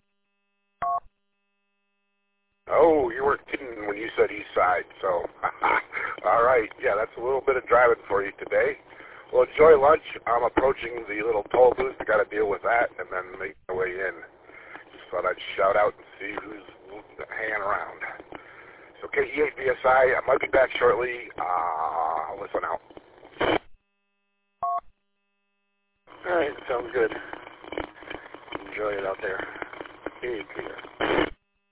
Oh, you weren't kidding when you said east side, so, all right. Yeah, that's a little bit of driving for you today. Well, enjoy lunch. I'm approaching the little toll booth. I got to deal with that and then make my way in. Just thought I'd shout out and see who's hanging around. So K E eight V S I, I might be back shortly. Uh, listen out. All right, sounds good. Enjoy it out there. Hey, Peter.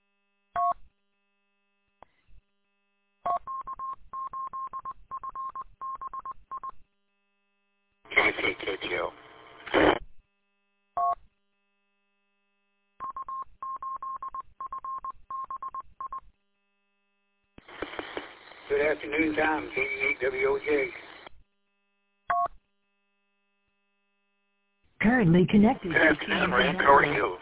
K C K T O. Good afternoon, Tom. K E eight W O J. Currently connected. Good afternoon, Rand. How are you?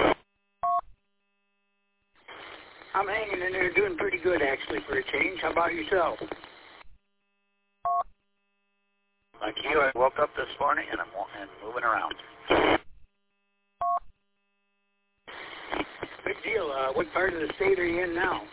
I'm hanging in there doing pretty good, actually, for a change. How about yourself? Like you, I woke up this morning and I'm and moving around. Good deal. Uh, what part of the state are you in now?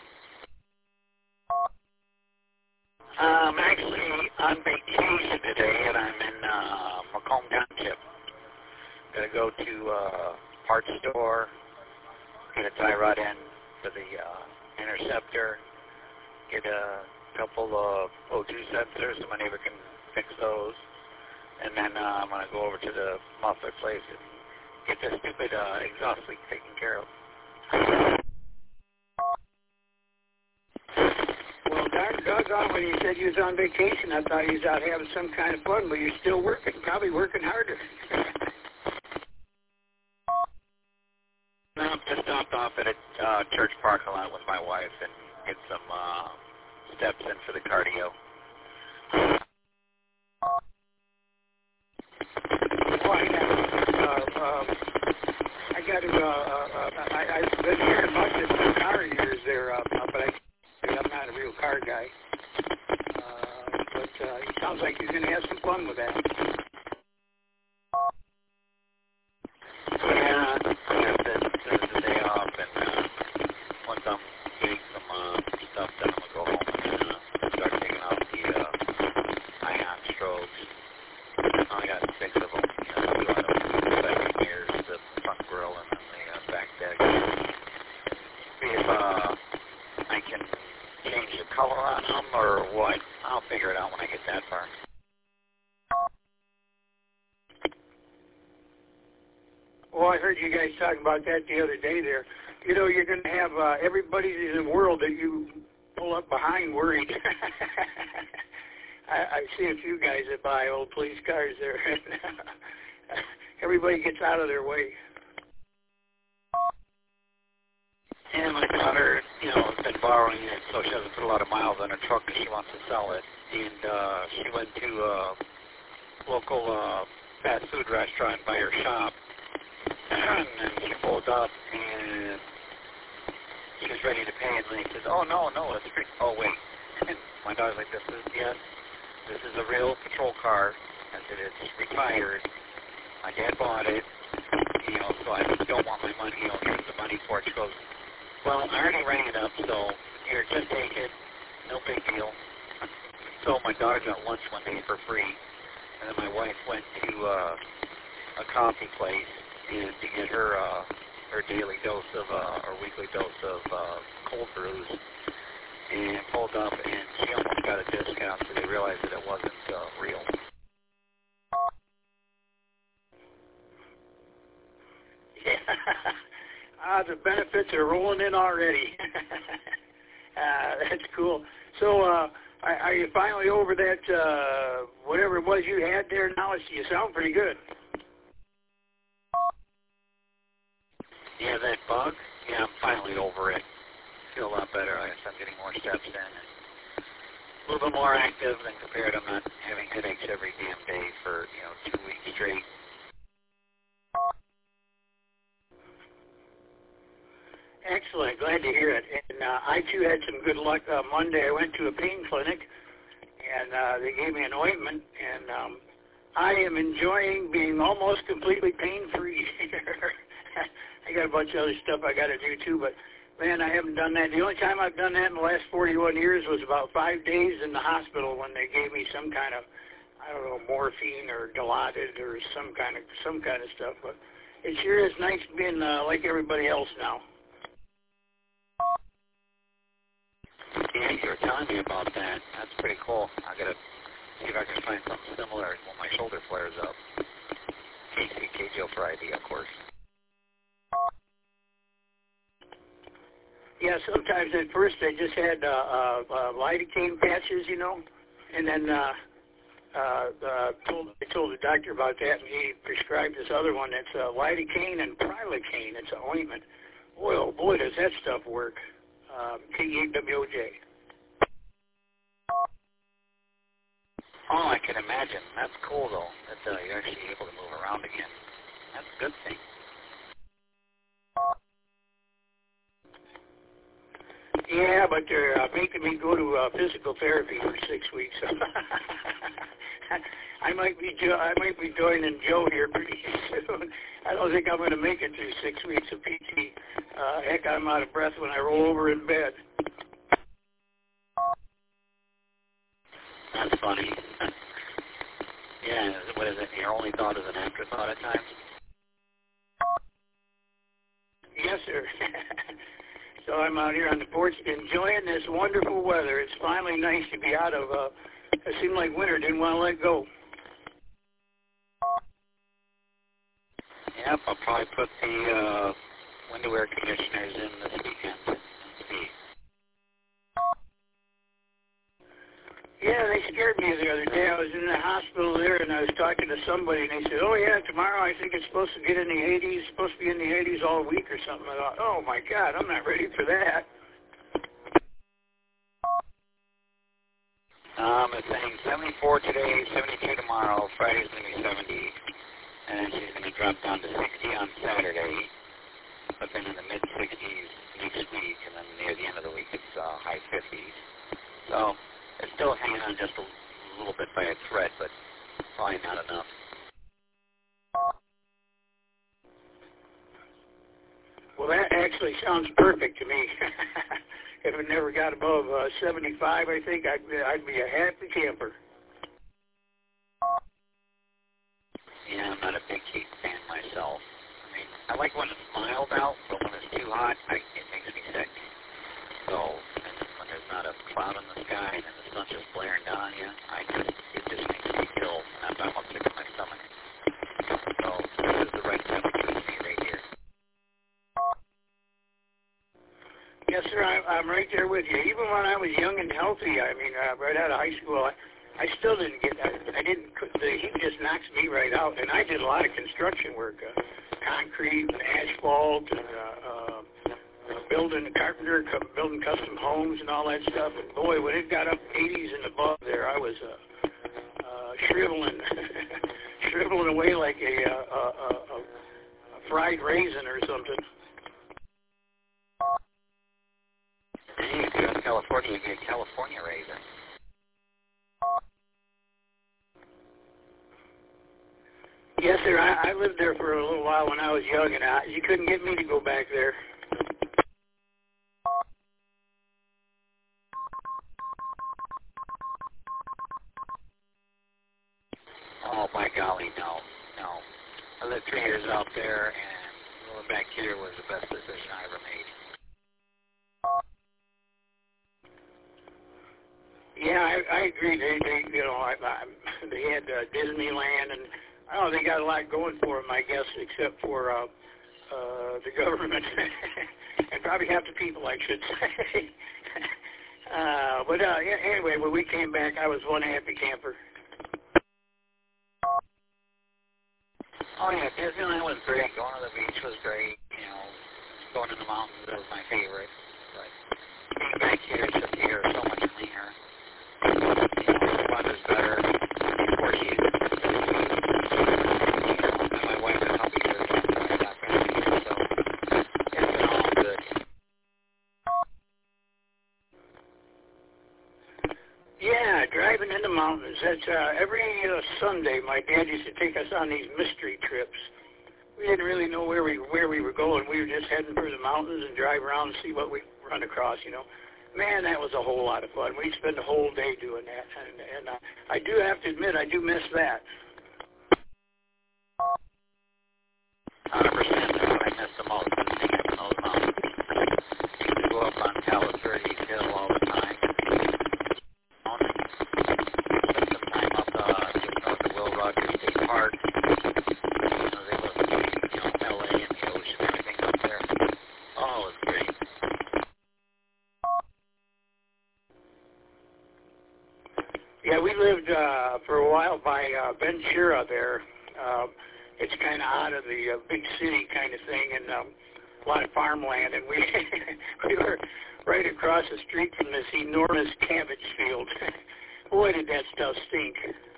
I'm actually on vacation today, and I'm in uh, Macomb Township. Got to go to uh, parts store, get a tie rod in for the uh, interceptor, get a couple of O two sensors so my neighbor can fix those, and then uh, I'm going to go over to the muffler place and get this stupid uh, exhaust leak taken care of. Well, darn doggone, when you said you was on vacation, I thought you was out having some kind of fun, but you're still working, probably working harder. No, just stopped off at a uh, church parking lot with my wife and get some uh, steps in for the cardio. Oh, I got, uh, um, I got to, uh, uh, I, I've been hearing about this new car of yours there, uh, but I, I'm not a real car guy. Uh, but uh, it sounds like you're going to have some fun with that. Yeah, yeah, this, this is the day off, and uh, once I'm getting some uh, stuff done, I'm going to go home and uh, start taking out the uh, ion strobes. I got six of them, you know, two out of the back mirrors, the front grill, and then the uh, back deck. See if uh, I can change the color on them or what. I'll figure it out when I get that far. Well, I heard you guys talking about that the other day there. You know, you're going to have uh, everybody in the world that you pull up behind worried. I, I've seen a few guys that buy old police cars there. Everybody gets out of their way. And my daughter, you know, has been borrowing it, so she doesn't put a lot of miles on her truck because she wants to sell it. And uh, she went to a local uh, fast food restaurant by her shop. And she pulled up, and she was ready to pay, and then he says, oh, no, no, it's free. Oh, wait. And my daughter's like, this is, yes, this is a real patrol car. I said, it's retired. My dad bought it, you know, so I don't want my money, you know, here's the money for it. She goes, well, I already rang it up, so here, just take it. No big deal. So my daughter got lunch one day for free, and then my wife went to uh, a coffee place and to get her uh, her daily dose of, uh, or weekly dose of uh, cold brews, and pulled up, and she almost got a discount, so they realized that it wasn't uh, real. Yeah. Ah, the benefits are rolling in already. uh, that's cool. So, uh, are, are you finally over that, uh, whatever it was you had there now? You sound pretty good. Yeah, that bug, yeah, I'm finally over it. Feel a lot better. I guess I'm getting more steps in. And a little bit more active than compared. I'm not having headaches every damn day for, you know, two weeks straight. Excellent. Glad to hear it. And uh, I, too, had some good luck. Uh, Monday I went to a pain clinic, and uh, they gave me an ointment, and um, I am enjoying being almost completely pain-free. I got a bunch of other stuff I got to do, too, but, man, I haven't done that. The only time I've done that in the last forty-one years was about five days in the hospital when they gave me some kind of, I don't know, morphine or Dilaudid or some kind of some kind of stuff. But it sure is nice being uh, like everybody else now. Yeah, you were telling me about that. That's pretty cool. I gotta see if I can find something similar when my shoulder flares up. K C K J O for I D, of course. Yeah, sometimes at first I just had uh, uh, uh, lidocaine patches, you know, and then uh, uh, uh, told, I told the doctor about that, and he prescribed this other one that's uh, lidocaine and prilocaine. It's an ointment. Boy, oh boy, does that stuff work. Um, K E W O J. Oh, I can imagine. That's cool, though. That uh, you're actually able to move around again. That's a good thing. Yeah, but they're uh, making me go to uh, physical therapy for six weeks. I might be jo- I might be joining Joe here pretty soon. I don't think I'm going to make it through six weeks of P T. Uh, heck, I'm out of breath when I roll over in bed. That's funny. Yeah, what is it? Your only thought is an afterthought at times? So I'm out here on the porch enjoying this wonderful weather. It's finally nice to be out of, uh, it seemed like winter didn't want to let go. Yep, I'll probably put the uh, window air conditioners in this weekend and see. Yeah, they scared me the other day. I was in the hospital there, and I was talking to somebody, and they said, oh, yeah, tomorrow I think it's supposed to get in the eighties, supposed to be in the eighties all week or something. I thought, oh, my God, I'm not ready for that. Um, it's saying seventy-four today, seventy-two tomorrow, Friday's going to be seventy, and then she's going to drop down to sixty on Saturday, but then in the mid-sixties next week, and then near the end of the week it's uh, high fifties. So it's still hanging on just a little bit by a thread, but probably not enough. Well, that actually sounds perfect to me. If it never got above uh, seventy-five, I think I'd, I'd be a happy camper. Yeah, I'm not a big heat fan myself. I mean, I like when it's mild out, but when it's too hot, I, it makes me sick. So, and when there's not a cloud in the sky and the sun's just blaring down on you, I just, it just makes me ill, and I'm almost sick to my stomach. So, this is the right temperature for me right here. Yes, sir, I, I'm right there with you. Even when I was young and healthy, I mean, uh, right out of high school, I, I still didn't get, I, I didn't, the heat just knocks me right out. And I did a lot of construction work, uh, concrete and asphalt and uh, uh, building a carpenter, building custom homes and all that stuff. And boy, when it got up eighties and above there, I was uh, uh, shriveling, shriveling away like a, uh, a, a, a fried raisin or something. Hey, if you're in California, you get California raisin. Yes, sir. I, I lived there for a little while when I was young, and I, you couldn't get me to go back there. Oh, by golly, no, no. I lived three years out there, and moving back here was the best decision I ever made. Yeah, I, I agree. They, they, you know, I, I, they had uh, Disneyland, and I don't know, they got a lot going for them, I guess, except for uh, uh, the government and probably half the people, I should say. uh, but uh, yeah, anyway, when we came back, I was one happy camper. Oh yeah, Disneyland was great. Going to the beach was great. You know, going in the mountains was my favorite. But being back here, it's just here so much cleaner. You know, the weather's better. Of course, you, and my wife and hubby here, so I got back here, so it's been all good. Yeah, driving in the mountains. That's uh, every uh, Sunday. My dad used to take us on these mystery trips. We didn't really know where we where we were going. We were just heading for the mountains and drive around and see what we run across. You know, man, that was a whole lot of fun. We'd spend the whole day doing that, and and uh, I do have to admit, I do miss that. one hundred percent. That's what I miss the most. Being up in those mountains. I used to go up on Palo Verde Hill all the time. Spent some time up uh, just north of Will Rogers State Park. You know, they look, you know, L A and the ocean and everything up there. Oh, it's great. Yeah, we lived uh, for a while by uh, Ventura there. Um, it's kind of out of the uh, big city kind of thing, and um, a lot of farmland. And we we were right across the street from this enormous cabbage field. Boy, did that stuff stink.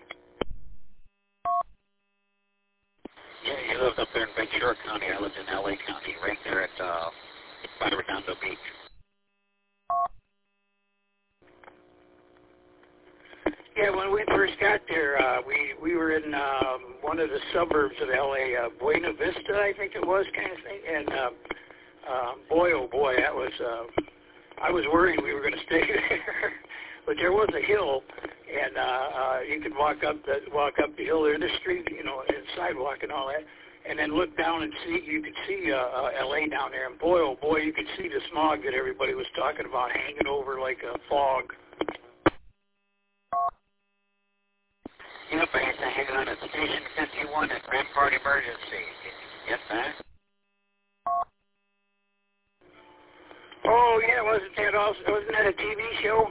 Yeah, you lived up there in Ventura County. I lived in L A County, right there at uh, by Redondo Beach. Yeah, when we first got there, uh, we we were in um, one of the suburbs of L A, uh, Buena Vista, I think it was, kind of thing. And uh, uh, boy, oh boy, that was. Uh, I was worried we were going to stay there, but there was a hill, and uh, uh, you could walk up the walk up the hill there, the street, you know, and sidewalk and all that. and then look down and see, you could see uh, uh, L A down there, and boy, oh boy, you could see the smog that everybody was talking about hanging over like a fog. Yep, I used to hang on at Station fifty-one at Rampart Emergency. Get that? Oh, yeah, wasn't that also, wasn't that a T V show?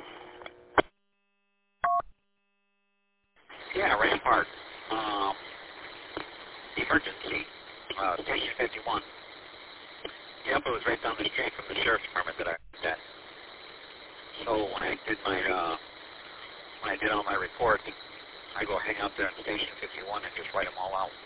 Yeah, Rampart. Um, Emergency. Uh, Station fifty-one. Yep, it was right down the street from the sheriff's department that I was at. So when I did my, uh, when I did all my reports, I go hang out there at Station fifty-one and just write them all out.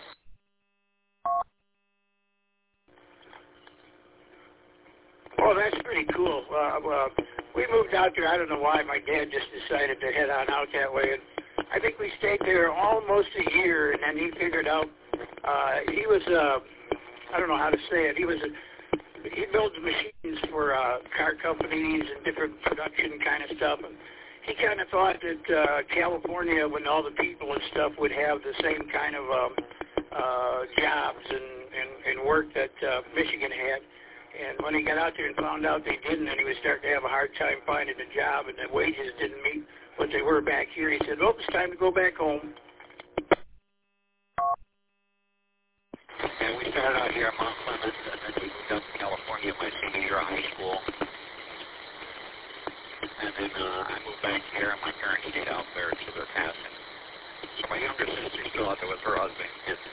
Oh, that's pretty cool. Uh, well, we moved out there. I don't know why. My dad just decided to head on out that way. And I think we stayed there almost a year, and then he figured out uh, he was, uh, I don't know how to say it, he was, a, he builds machines for uh, car companies and different production kind of stuff. And he kind of thought that uh, California, when all the people and stuff would have the same kind of um, uh, jobs and, and, and work that uh, Michigan had. And when he got out there and found out they didn't, and he was starting to have a hard time finding a job, and the wages didn't meet what they were back here, he said, "Oh, it's time to go back home." And we started out here at Mount Clemens, and then we moved up to California my senior year of high school. And then uh, I moved back here, and my parents stayed out there until their passing. So my younger sister's still out there with her husband. It's,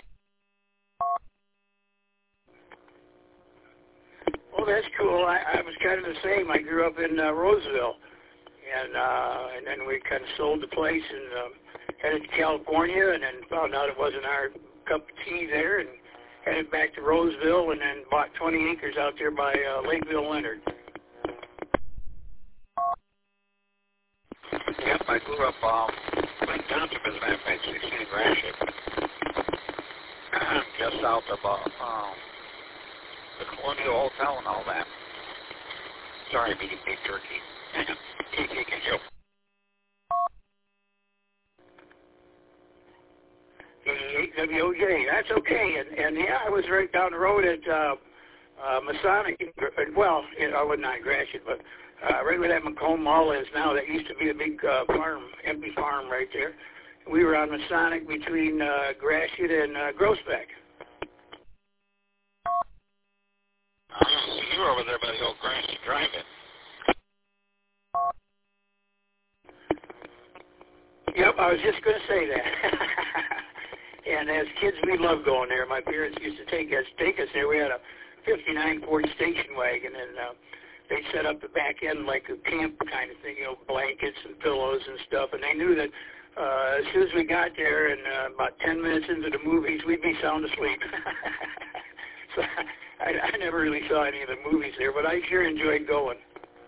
Well, that's cool. I, I was kind of the same. I grew up in uh, Roseville, and uh, and then we kind of sold the place and um, headed to California, and then found out it wasn't our cup of tea there, and headed back to Roseville, and then bought twenty acres out there by uh, Lakeville Leonard. Yep, I grew up um, Lake Township, as a matter of fact, sixteen Gratiot, just south of uh, um, the Colonial Hotel and all that. Sorry, I'm eating beef jerky. T K K show. eighty-eight W O J. That's okay. And, and yeah, I was right down the road at uh, uh, Masonic. Well, you know, I was not in Gratiot, but uh, right where that Macomb Mall is now. That used to be a big uh, farm, empty farm right there. We were on Masonic between uh, Gratiot and uh, Groesbeck. Oh, so you were over there by the old Gratiot Drive-In. Yep, I was just going to say that. And as kids, we loved going there. My parents used to take us take us there. We had a fifty-nine Ford station wagon, and uh, they set up the back end like a camp kind of thing, you know, blankets and pillows and stuff. And they knew that uh, as soon as we got there, and uh, about ten minutes into the movies, we'd be sound asleep. So I, I never really saw any of the movies there, but I sure enjoyed going.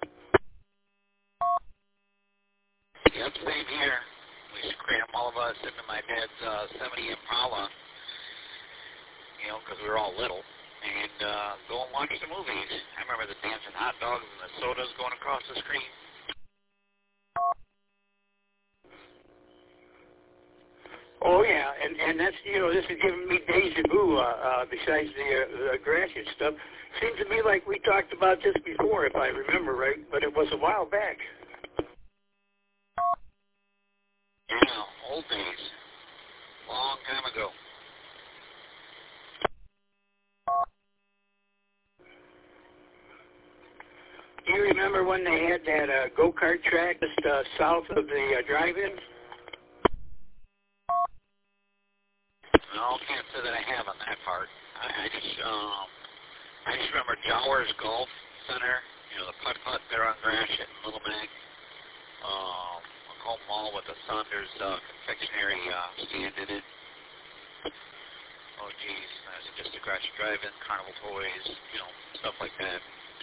Yep, same here. We used to cram all of us into my dad's uh, seventy Impala, you know, because we were all little, and uh, go and watch the movies. I remember the dancing hot dogs and the sodas going across the screen. Oh yeah, and and that's, you know, this is giving me deja vu. Uh, uh, besides the, uh, the Gratiot stuff, seems to me like we talked about this before, if I remember right, but it was a while back. Yeah, old days, long time ago. Do you remember when they had that uh, go-kart track just uh, south of the uh, drive-in? No, can't say that I have on that part. I, I just, um, I just remember Jowers Golf Center, you know, the putt-putt there on Gratiot and Little Mac. Um, Macomb Mall with the Saunders uh, confectionery uh, stand in it. Oh, geez, that's just a Gratiot Drive-In, Carnival Toys, you know, stuff like that.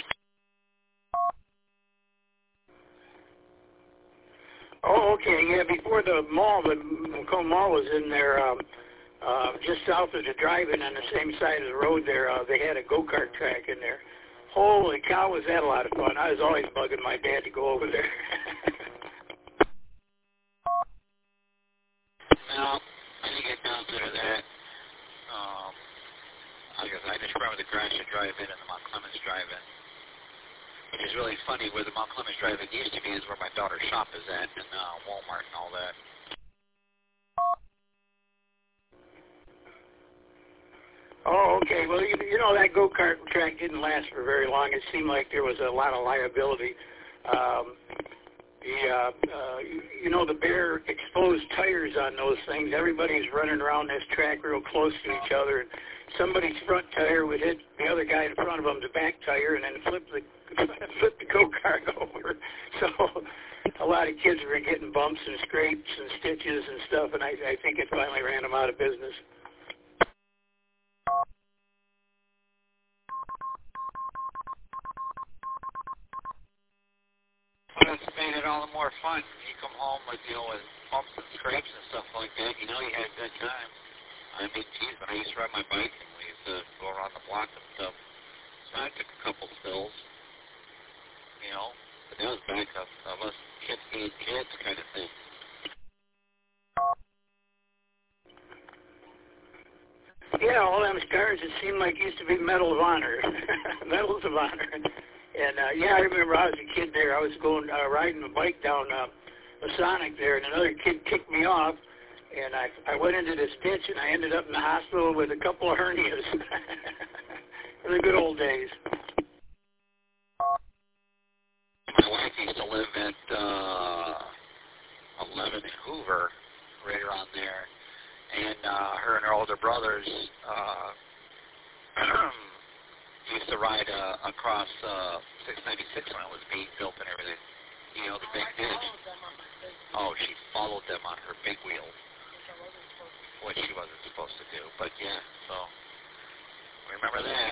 Oh, okay, yeah, before the mall, the Macomb Mall was in there, um, uh, just south of the drive-in on the same side of the road there, uh, they had a go-kart track in there. Holy cow, was that a lot of fun. I was always bugging my dad to go over there. No, I didn't get down to that. Um, where the Gratiot Drive-In and the Mount Clemens Drive-In. Which is really funny, where the Mount Clemens Drive-In used to be is where my daughter's shop is at, and uh, Walmart and all that. Oh, okay. Well, you, you know, that go-kart track didn't last for very long. It seemed like there was a lot of liability. Um, the, uh, uh, you, you know, the bare exposed tires on those things, everybody's running around this track real close to each other. And somebody's front tire would hit the other guy in front of them, the back tire, and then flip the, flip the go-kart over. So a lot of kids were getting bumps and scrapes and stitches and stuff, and I, I think it finally ran them out of business. Well, it's made it all the more fun. You come home with, you know, with bumps and scrapes and stuff like that. You know you had a good time. I mean, geez, when I used to ride my bike and we used to go around the block and stuff, so I took a couple spills, you know, but that was back of, of us kids being kids kind of thing. Yeah, all them scars, it seemed like used to be Medal of Honor, Medals of Honor. And, uh, yeah, I remember I was a kid there. I was going, uh, riding a bike down uh, Masonic there, and another kid kicked me off, and I, I went into this ditch, and I ended up in the hospital with a couple of hernias. In the good old days. My wife used to live at uh, eleven in Hoover, right around there, and uh, her and her older brothers uh, used to ride uh, across uh, six ninety-six when it was being built and everything. You know, the big ditch. Oh, she followed them on her big wheel, which she wasn't supposed to do. But yeah, so remember that.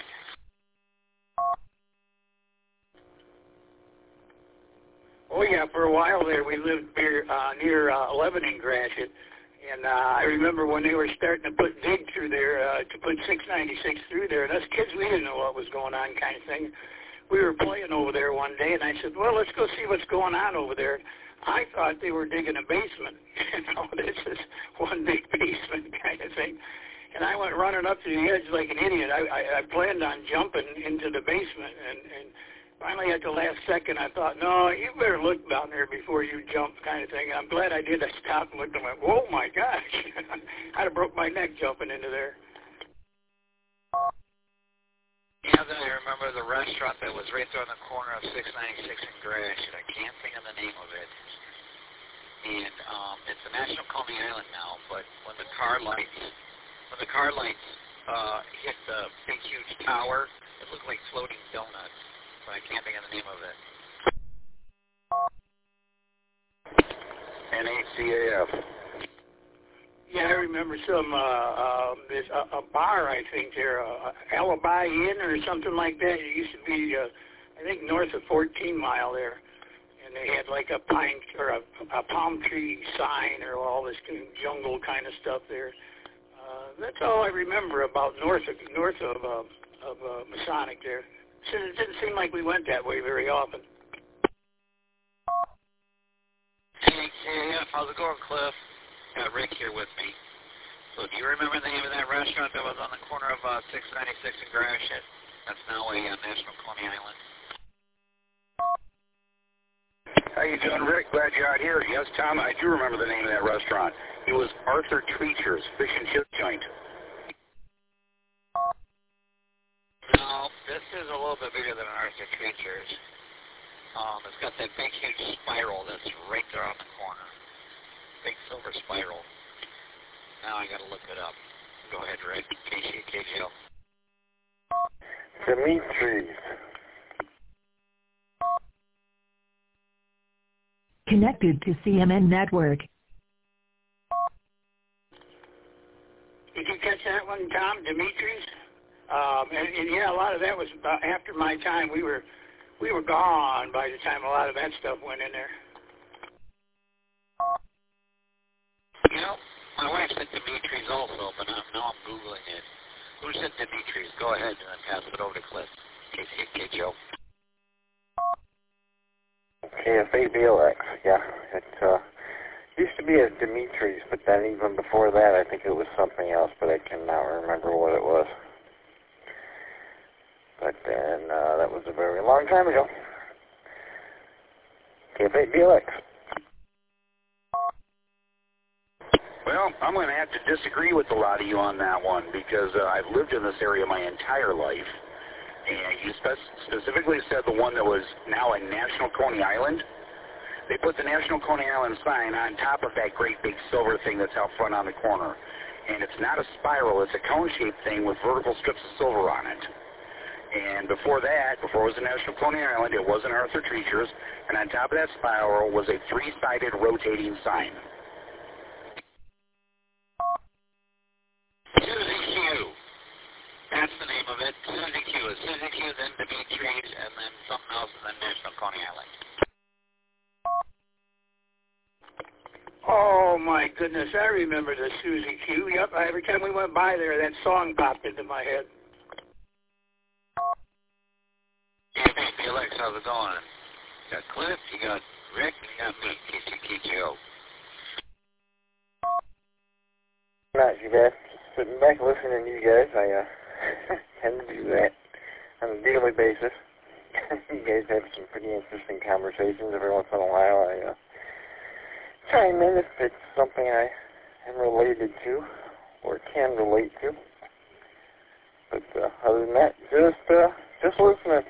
Oh yeah, for a while there we lived near uh, near uh, eleven in Gratiot, and uh, I remember when they were starting to put dig through there uh, to put six ninety-six through there. And us kids, we didn't know what was going on, kind of thing. We were playing over there one day, and I said, "Well, let's go see what's going on over there." I thought they were digging a basement. You know, this is one big basement kind of thing. And I went running up to the edge like an idiot. I, I, I planned on jumping into the basement, and, and finally at the last second I thought, no, you better look down there before you jump kind of thing. I'm glad I did. I stopped and looked and went, oh my gosh. I'd have broke my neck jumping into there. Yeah, then I remember the restaurant that was right there on the corner of six ninety-six in Gratiot. I can't think of the name of it. And um, it's a National Coney Island now, but when the car lights, when the car lights uh, hit the big huge tower, it looked like floating donuts. But I can't think of the name of it. N A C A F. Yeah, I remember some, uh, uh, there's a, a bar, I think there, uh, Alibi Inn or something like that. It used to be, uh, I think, north of fourteen mile there. And they had like a pine, or a, a palm tree sign or all this jungle kind of stuff there. Uh, that's all I remember about north of, north of, uh, of uh, Masonic there. So it didn't seem like we went that way very often. Hey, hey, how's it going, Cliff? Got Rick here with me. So do you remember the name of that restaurant that was on the corner of uh, six ninety-six in Gratiot? That's now a uh, National Coney Island. How you doing, Rick? Glad you're out here. Yes, Tom, I do remember the name of that restaurant. It was Arthur Treacher's Fish and Chip Joint. No, this is a little bit bigger than an Arthur Treacher's. Um, it's got that big, huge spiral that's right there on the corner. Big silver spiral. Now I got to look it up. Go ahead, Rick. K C K J L. Dimitri's. Connected to C M N Network. Did you catch that one, Tom? Dimitri's? Um, and, and yeah, a lot of that was about after my time. We were we were gone by the time a lot of that stuff went in there. You know, my wife said Dimitri's also, but now, now I'm Googling it. Who said Dimitri's? Go ahead and then pass it over to Cliff. K C K J O. K F A B L X, yeah. It uh, used to be a Dimitri's, but then even before that, I think it was something else, but I cannot remember what it was. But then, uh, that was a very long time ago. K F eight B L X. Well, I'm going to have to disagree with a lot of you on that one because uh, I've lived in this area my entire life. And you spe- specifically said the one that was now a National Coney Island. They put the National Coney Island sign on top of that great big silver thing that's out front on the corner. And it's not a spiral, it's a cone-shaped thing with vertical strips of silver on it. And before that, before it was the National Coney Island, it was an Arthur Treacher's, and on top of that spiral was a three-sided rotating sign. Suzy Q. That's the name of it. Suzy Q. It's Suzy Q, then Dimitri's, and then something else, and then National Coney Island. Oh, my goodness. I remember the Suzy Q. Yep, every time we went by there, that song popped into my head. Hey, hey, Alex, how's it going? You got Cliff, you got Rick, and you got me, K C K J O. Not you guys. Just sitting back listening to you guys. I uh, tend to do that on a daily basis. You guys have some pretty interesting conversations every once in a while. I uh, chime in if it's something I am related to or can relate to. But uh, other than that, just uh, just listening.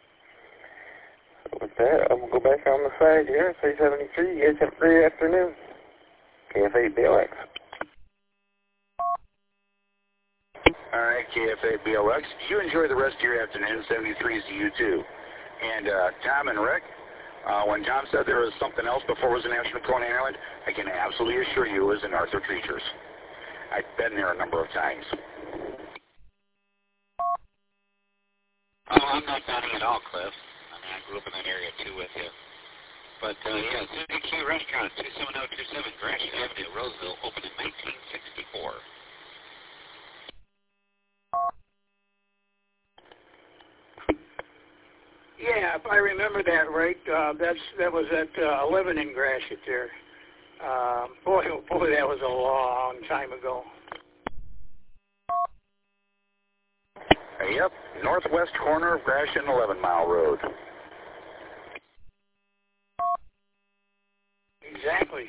So with that, I'm going to go back on the side here, say seventy-three. You guys have a great afternoon. K F eight B L X. All right, K F eight B L X. You enjoy the rest of your afternoon. seventy-three is to you, too. And uh, Tom and Rick, uh, when Tom said there was something else before it was a National Coney Island, I can absolutely assure you it was an Arthur Treacher's. I've been there a number of times. Oh, I'm not doubting at all, Cliff. I mean, I grew up in that area, too, with you. But, uh, yeah, Suzy Q Restaurant, two seven zero two seven Gratiot Avenue, Roseville, opened in nineteen sixty-four. Yeah, if I remember that right, uh, that's that was at uh, eleven in Gratiot there. Uh, boy, oh boy, that was a long time ago. Yep, northwest corner of Gratiot and eleven Mile Road. Exactly.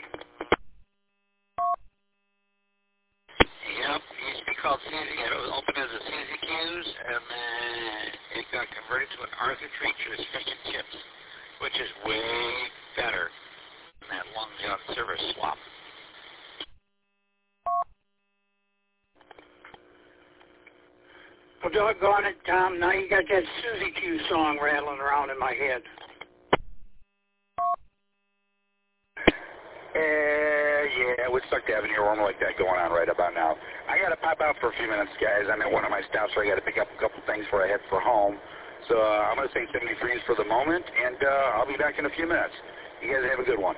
Yep, it used to be called Suzy. It was opened as a Suzy Q's, and then it got converted to an Arthur Treacher's Fish and Chips, which is way better than that Long John Silver swap. Well, doggone it, Tom. Now you got that Suzy Q song rattling around in my head. Uh, yeah, Woodstock Avenue or something like that going on right about now. I got to pop out for a few minutes, guys. I'm at one of my stops where I got to pick up a couple things before I head for home. So uh, I'm going to say seventy-threes for the moment, and uh, I'll be back in a few minutes. You guys have a good one.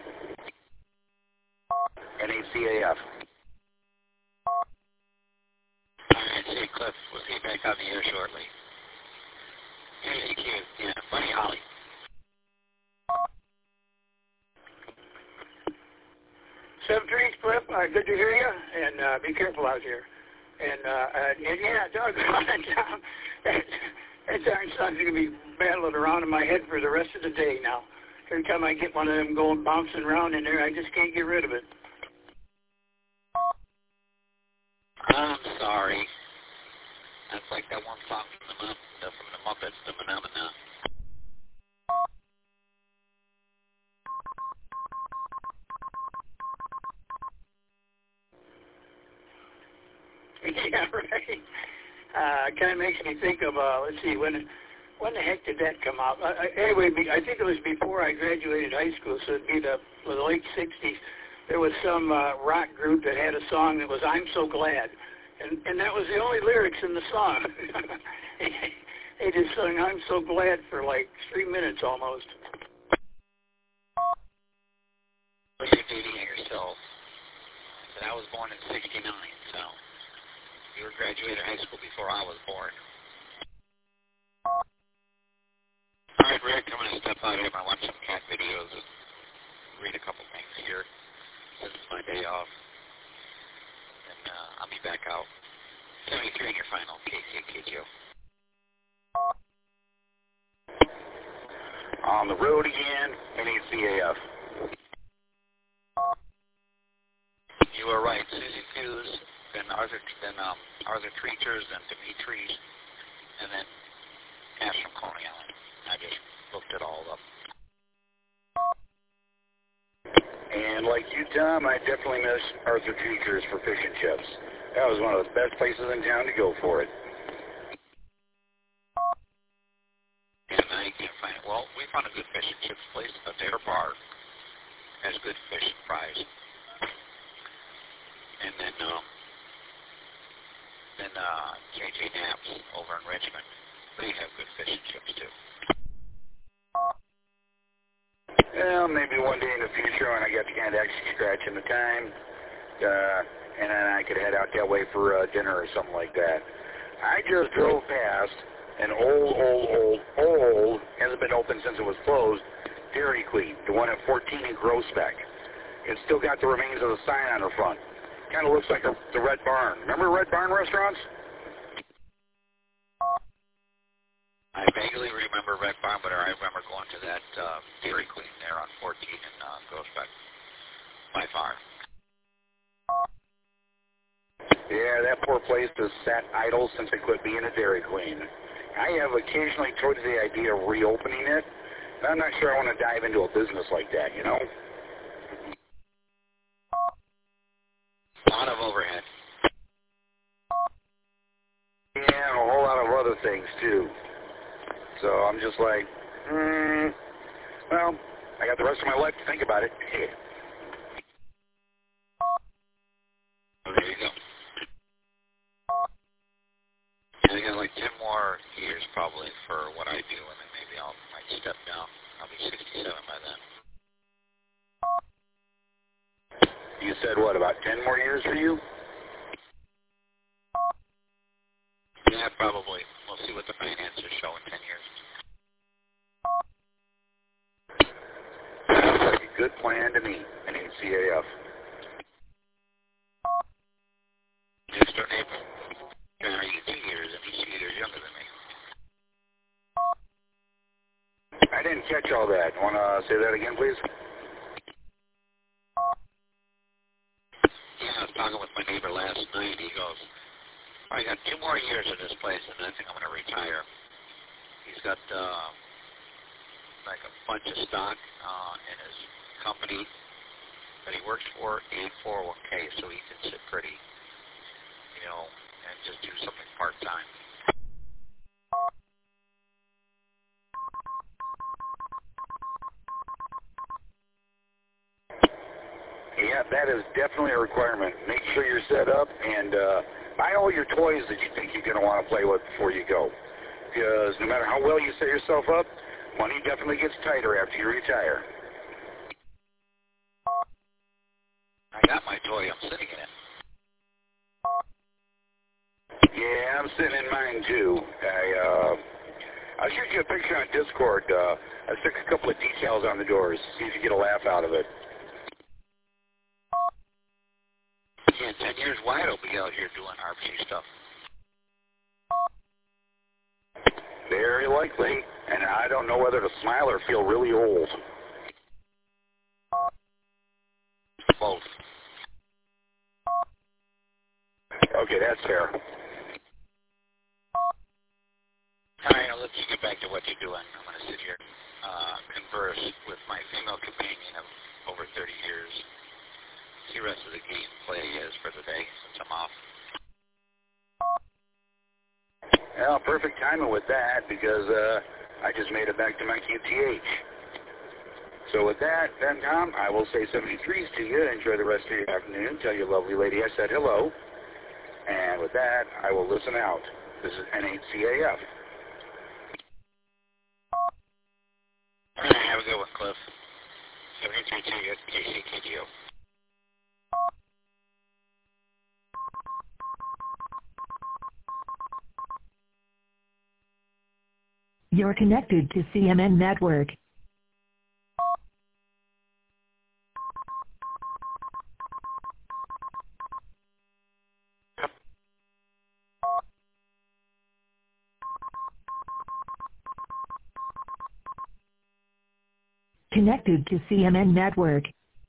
N A C A F. All right, see you, Cliff. We'll see you back on the air shortly. Suzy Q, yeah, Buddy Holly. Seven threes, Cliff. Uh, good to hear you, and uh, be careful out here. And, uh, and, and yeah, doggone it, Tom. That, that darn song's going to be battling around in my head for the rest of the day now. Every time I get one of them going bouncing around in there, I just can't get rid of it. I'm sorry. That's like that one song from the, Mu- the, from the Muppets, the Phenomena. Yeah, right. Uh, it kind of makes me think of, uh, let's see, when when the heck did that come out? Uh, anyway, I think it was before I graduated high school, so it'd be the, the late sixties. There was some uh, rock group that had a song that was I'm So Glad, and, and that was the only lyrics in the song. They just sung I'm So Glad for like three minutes almost. Well, you're dating yourself. And I was born in sixty-nine, so you were graduated high school before I was born. All right, Rick, I'm going to step out here. I'm going to watch some cat videos and read a couple things here. This is my day off. And uh, I'll be back out. seventy-three in your final, K C K J O. on the road again, N A C A F. You were right. Susie Fuse, then Arthur, then um, Arthur Treachers, then Dimitris, and then Cash from Coney Island. I just looked it all up. And like you, Tom, I definitely miss Arthur Treachers for fish and chips. That was one of the best places in town to go for it. And now you can't find it. Well, we found a good fish and chips place, a Dare Bar. Has good fish and fries. And then, um, then uh, J J Knapp's over in Richmond. They have good fish and chips, too. Well, maybe one day in the future when I get to kind of actually scratch in the time, uh, and then I could head out that way for uh, dinner or something like that. I just drove past an old, old, old, old, hasn't been open since it was closed, Dairy Queen, the one at fourteen in Groesbeck. It's still got the remains of the sign on the front. Kind of looks like a, the Red Barn. Remember Red Barn restaurants? I vaguely remember Red Barn, but I remember going to that uh, Dairy Queen there on fourteen in uh, Groesbeck, by far. Yeah, that poor place has sat idle since it quit being a Dairy Queen. I have occasionally toyed with the idea of reopening it, but I'm not sure I want to dive into a business like that, you know? A lot of overhead. Yeah, and a whole lot of other things, too. So I'm just like, hmm, well, I got the rest of my life to think about it. Oh, there you go. I got like ten more years probably for what I do, and then maybe I'll might step down. I'll be sixty-seven by then. You said what, about ten more years for you? Yeah, probably. We'll see what the finances show in ten years. Sounds like a good plan to me, N A C A F. Next door neighbor. Are you two years, and he's two years younger than me. I didn't catch all that. Want to say that again, please? Yeah, I was talking with my neighbor last night. He goes, I got two more years in this place, and I think I'm going to retire. He's got uh, like a bunch of stock uh, in his company that he works for and four oh one K, so he can sit pretty, you know, and just do something part-time. Yeah, that is definitely a requirement. Make sure you're set up and uh, buy all your toys that you think you're going to want to play with before you go. Because no matter how well you set yourself up, money definitely gets tighter after you retire. I got my toy. I'm sitting in it. Yeah, I'm sitting in mine too. I, uh, I'll shoot you a picture on Discord. Uh, I stick a couple of details on the doors. See if you get a laugh out of it. Yeah, in ten years, Wyatt will be out here doing R P G stuff. Very likely. And I don't know whether to smile or feel really old. Both. Okay, that's fair. All right, I'll let you get back to what you're doing. I'm going to sit here, uh, converse with my female companion of over thirty years. See the rest of the game play is for the day since I'm off. Well, perfect timing with that because uh, I just made it back to my Q T H. So with that, then, Tom, I will say seventy-threes to you. Enjoy the rest of your afternoon. Tell your lovely lady I said hello. And with that, I will listen out. This is N H C A F. All right, have a good one, Cliff. seventy-three to you, K C K D O. You're connected to C M N Network. Connected to C M N Network.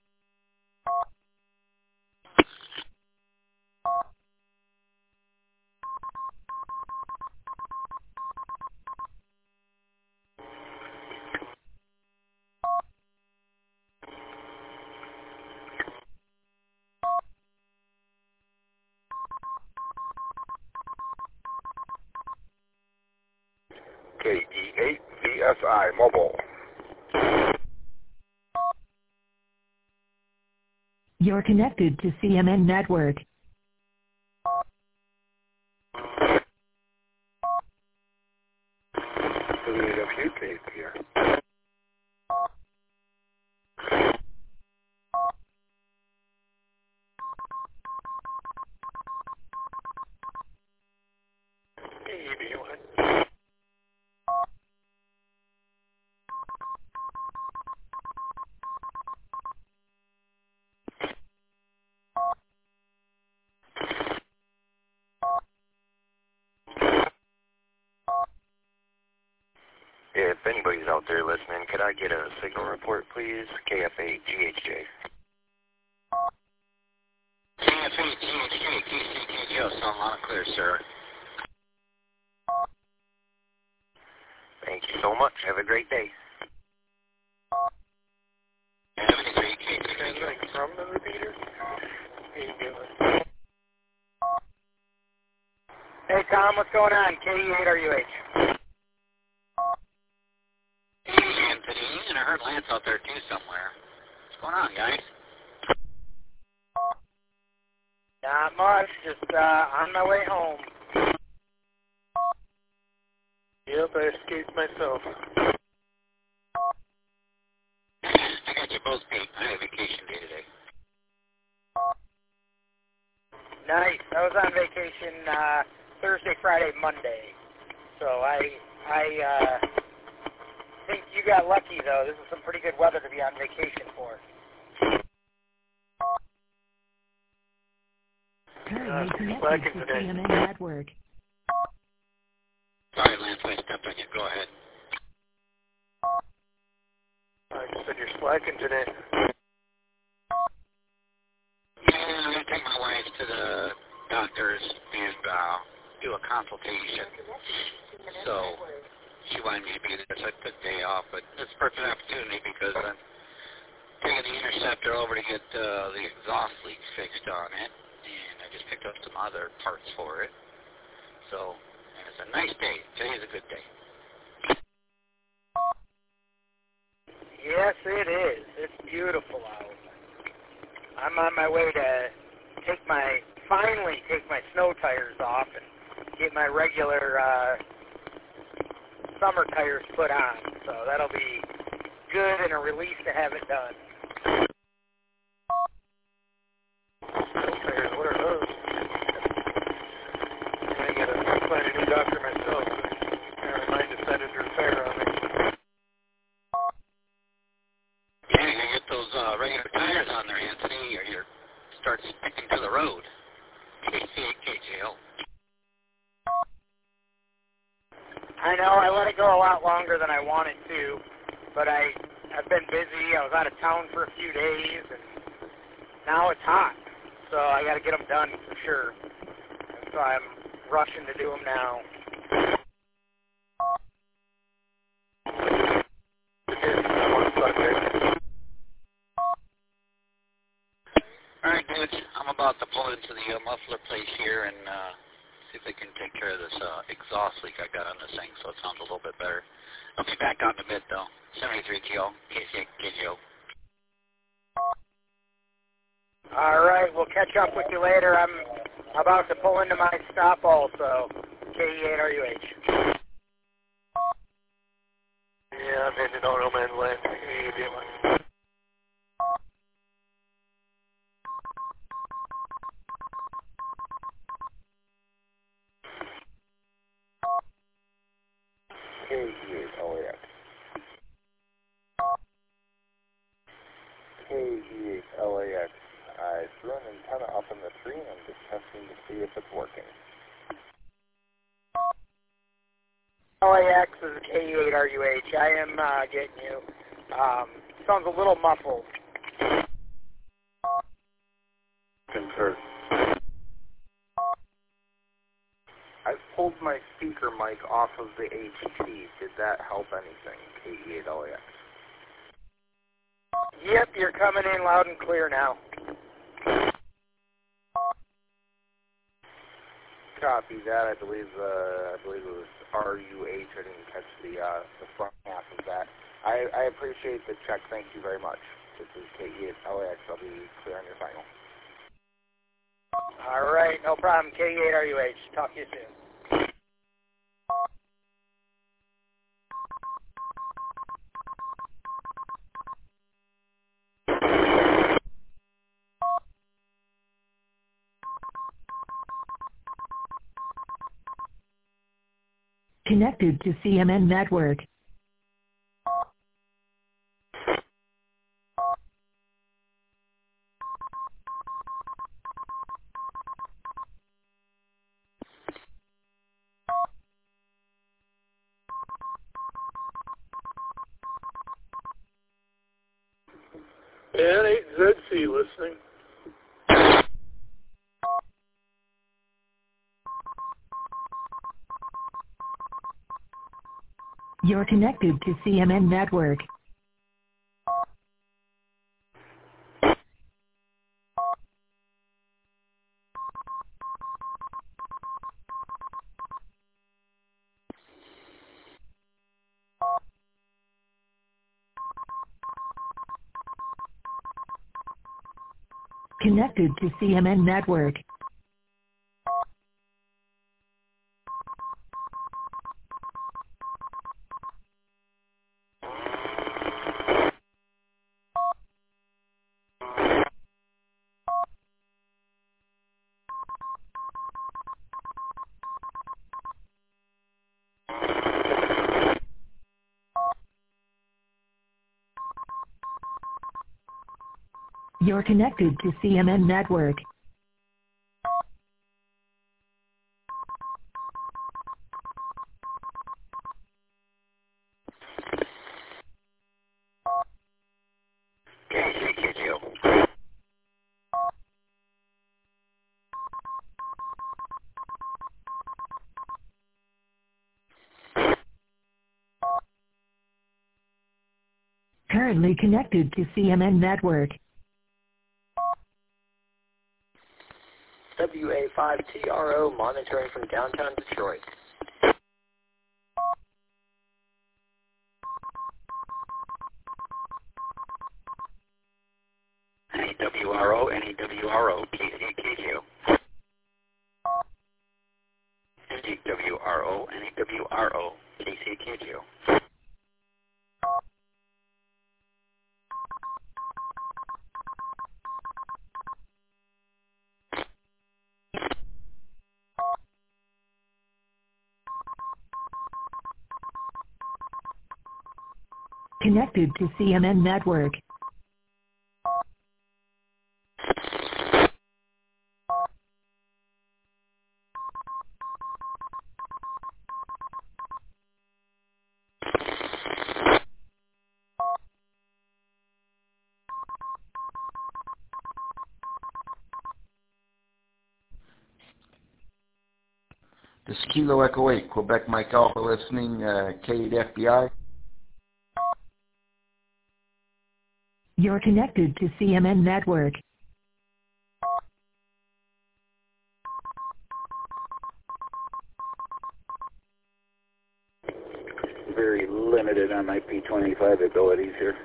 K E eight V S I Mobile. You're connected to C M N Network. W W K here. If anybody's out there listening, could I get a signal report, please? K F A G H J. K F A G H J, K C K G O, sound loud and clear, sir. Thank you so much. Have a great day. Have a great day. K C K G O. From the repeater? Hey, Tom, what's going on? K E eight R U H. Hey, Anthony, and I heard Lance out there too somewhere. What's going on, guys? Not much, just uh, on my way home. Yep, I escaped myself. I got you both beat. I had a vacation day today. Nice. I was on vacation uh, Thursday, Friday, Monday. So I I uh, think you got lucky, though. This is some pretty good weather to be on vacation for. Currently connected to C M N Network. Sorry, Lance, I stepped on you. Go ahead. I just said you're slacking today. Yeah, I'm going to take my wife to the doctors and uh, do a consultation. So she wanted me to be there, so I took the day off. But it's a perfect opportunity because I'm taking the Interceptor over to get uh, the exhaust leak fixed on it. And I just picked up some other parts for it. So it's a nice day. Today's a good day. Yes, it is. It's beautiful out. I'm on my way to take my, finally take my snow tires off and get my regular uh, summer tires put on. So that'll be good and a relief to have it done. Snow tires, what are those? I gotta find a new doctor myself. Never mind, decided to retire on me. Yeah, you get those uh, regular tires on there, Anthony, or you start sticking to the road. K C K G O. I know, I let it go a lot longer than I wanted to, but I, I've been busy. I was out of town for a few days, and now it's hot, so I got to get them done for sure. And so I'm rushing to do them now. All right, dudes, I'm about to pull into the uh, muffler place here and uh, see if they can take care of this uh, exhaust leak I got on this thing so it sounds a little bit better. I'll be back on in a bit, though. seventy-three K O, K C K G O. All right, we'll catch up with you later. I'm about to pull into my stop also, K E eight R U H. Yeah, I'm heading on no man's land. Immediately. K E eight L A X. K E eight L A X. I threw an antenna up in the tree and I'm just testing to see if it's working. L A X is K E eight R U H. I am uh, getting you. Um, Sounds a little muffled. Concur. I pulled my speaker mic off of the A T T. Did that help anything, K E eight L A X? Yep, you're coming in loud and clear now. Copy that. I believe uh, I believe it was R U H. I didn't catch the uh, the front half of that. I, I appreciate the check. Thank you very much. This is K E eight L A X. I'll be clear on your final. All right, no problem. K E eight R U H. Talk to you soon. Connected to C M N Network. N eight Z C listening. You're connected to C M N Network. Connected to C M N Network. You're connected to C M N Network. K C K G O. Currently connected to C M N Network. W A five T R O monitoring from downtown Detroit. N A W R O, N A W R O, K C K G O. N A W R O, N A W R O, K C K G O. Connected to C M N Network. This is Kilo Echo eight, Quebec Mike Alpha listening, uh, K eight F B I. You're connected to C M N Network. Very limited on my P twenty-five abilities here.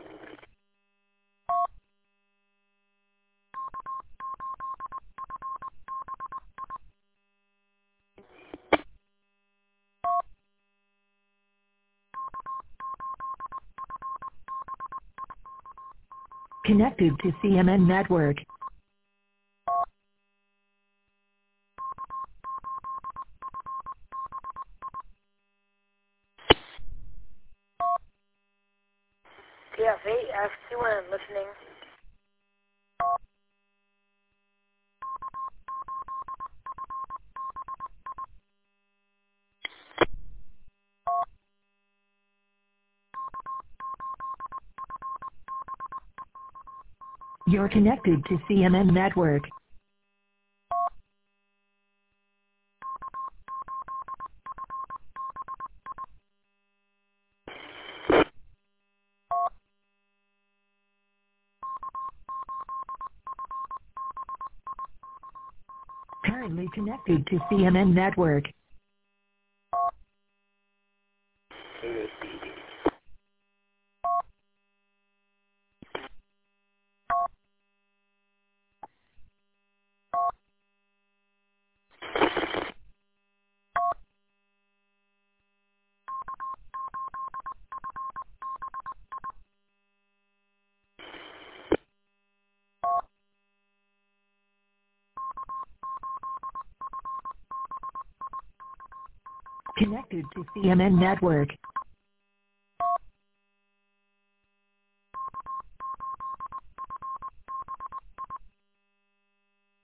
Connected to C M N Network. K F eight F two one listening. You're connected to C M N Network. Currently connected to C M N Network. Connected to C M N Network.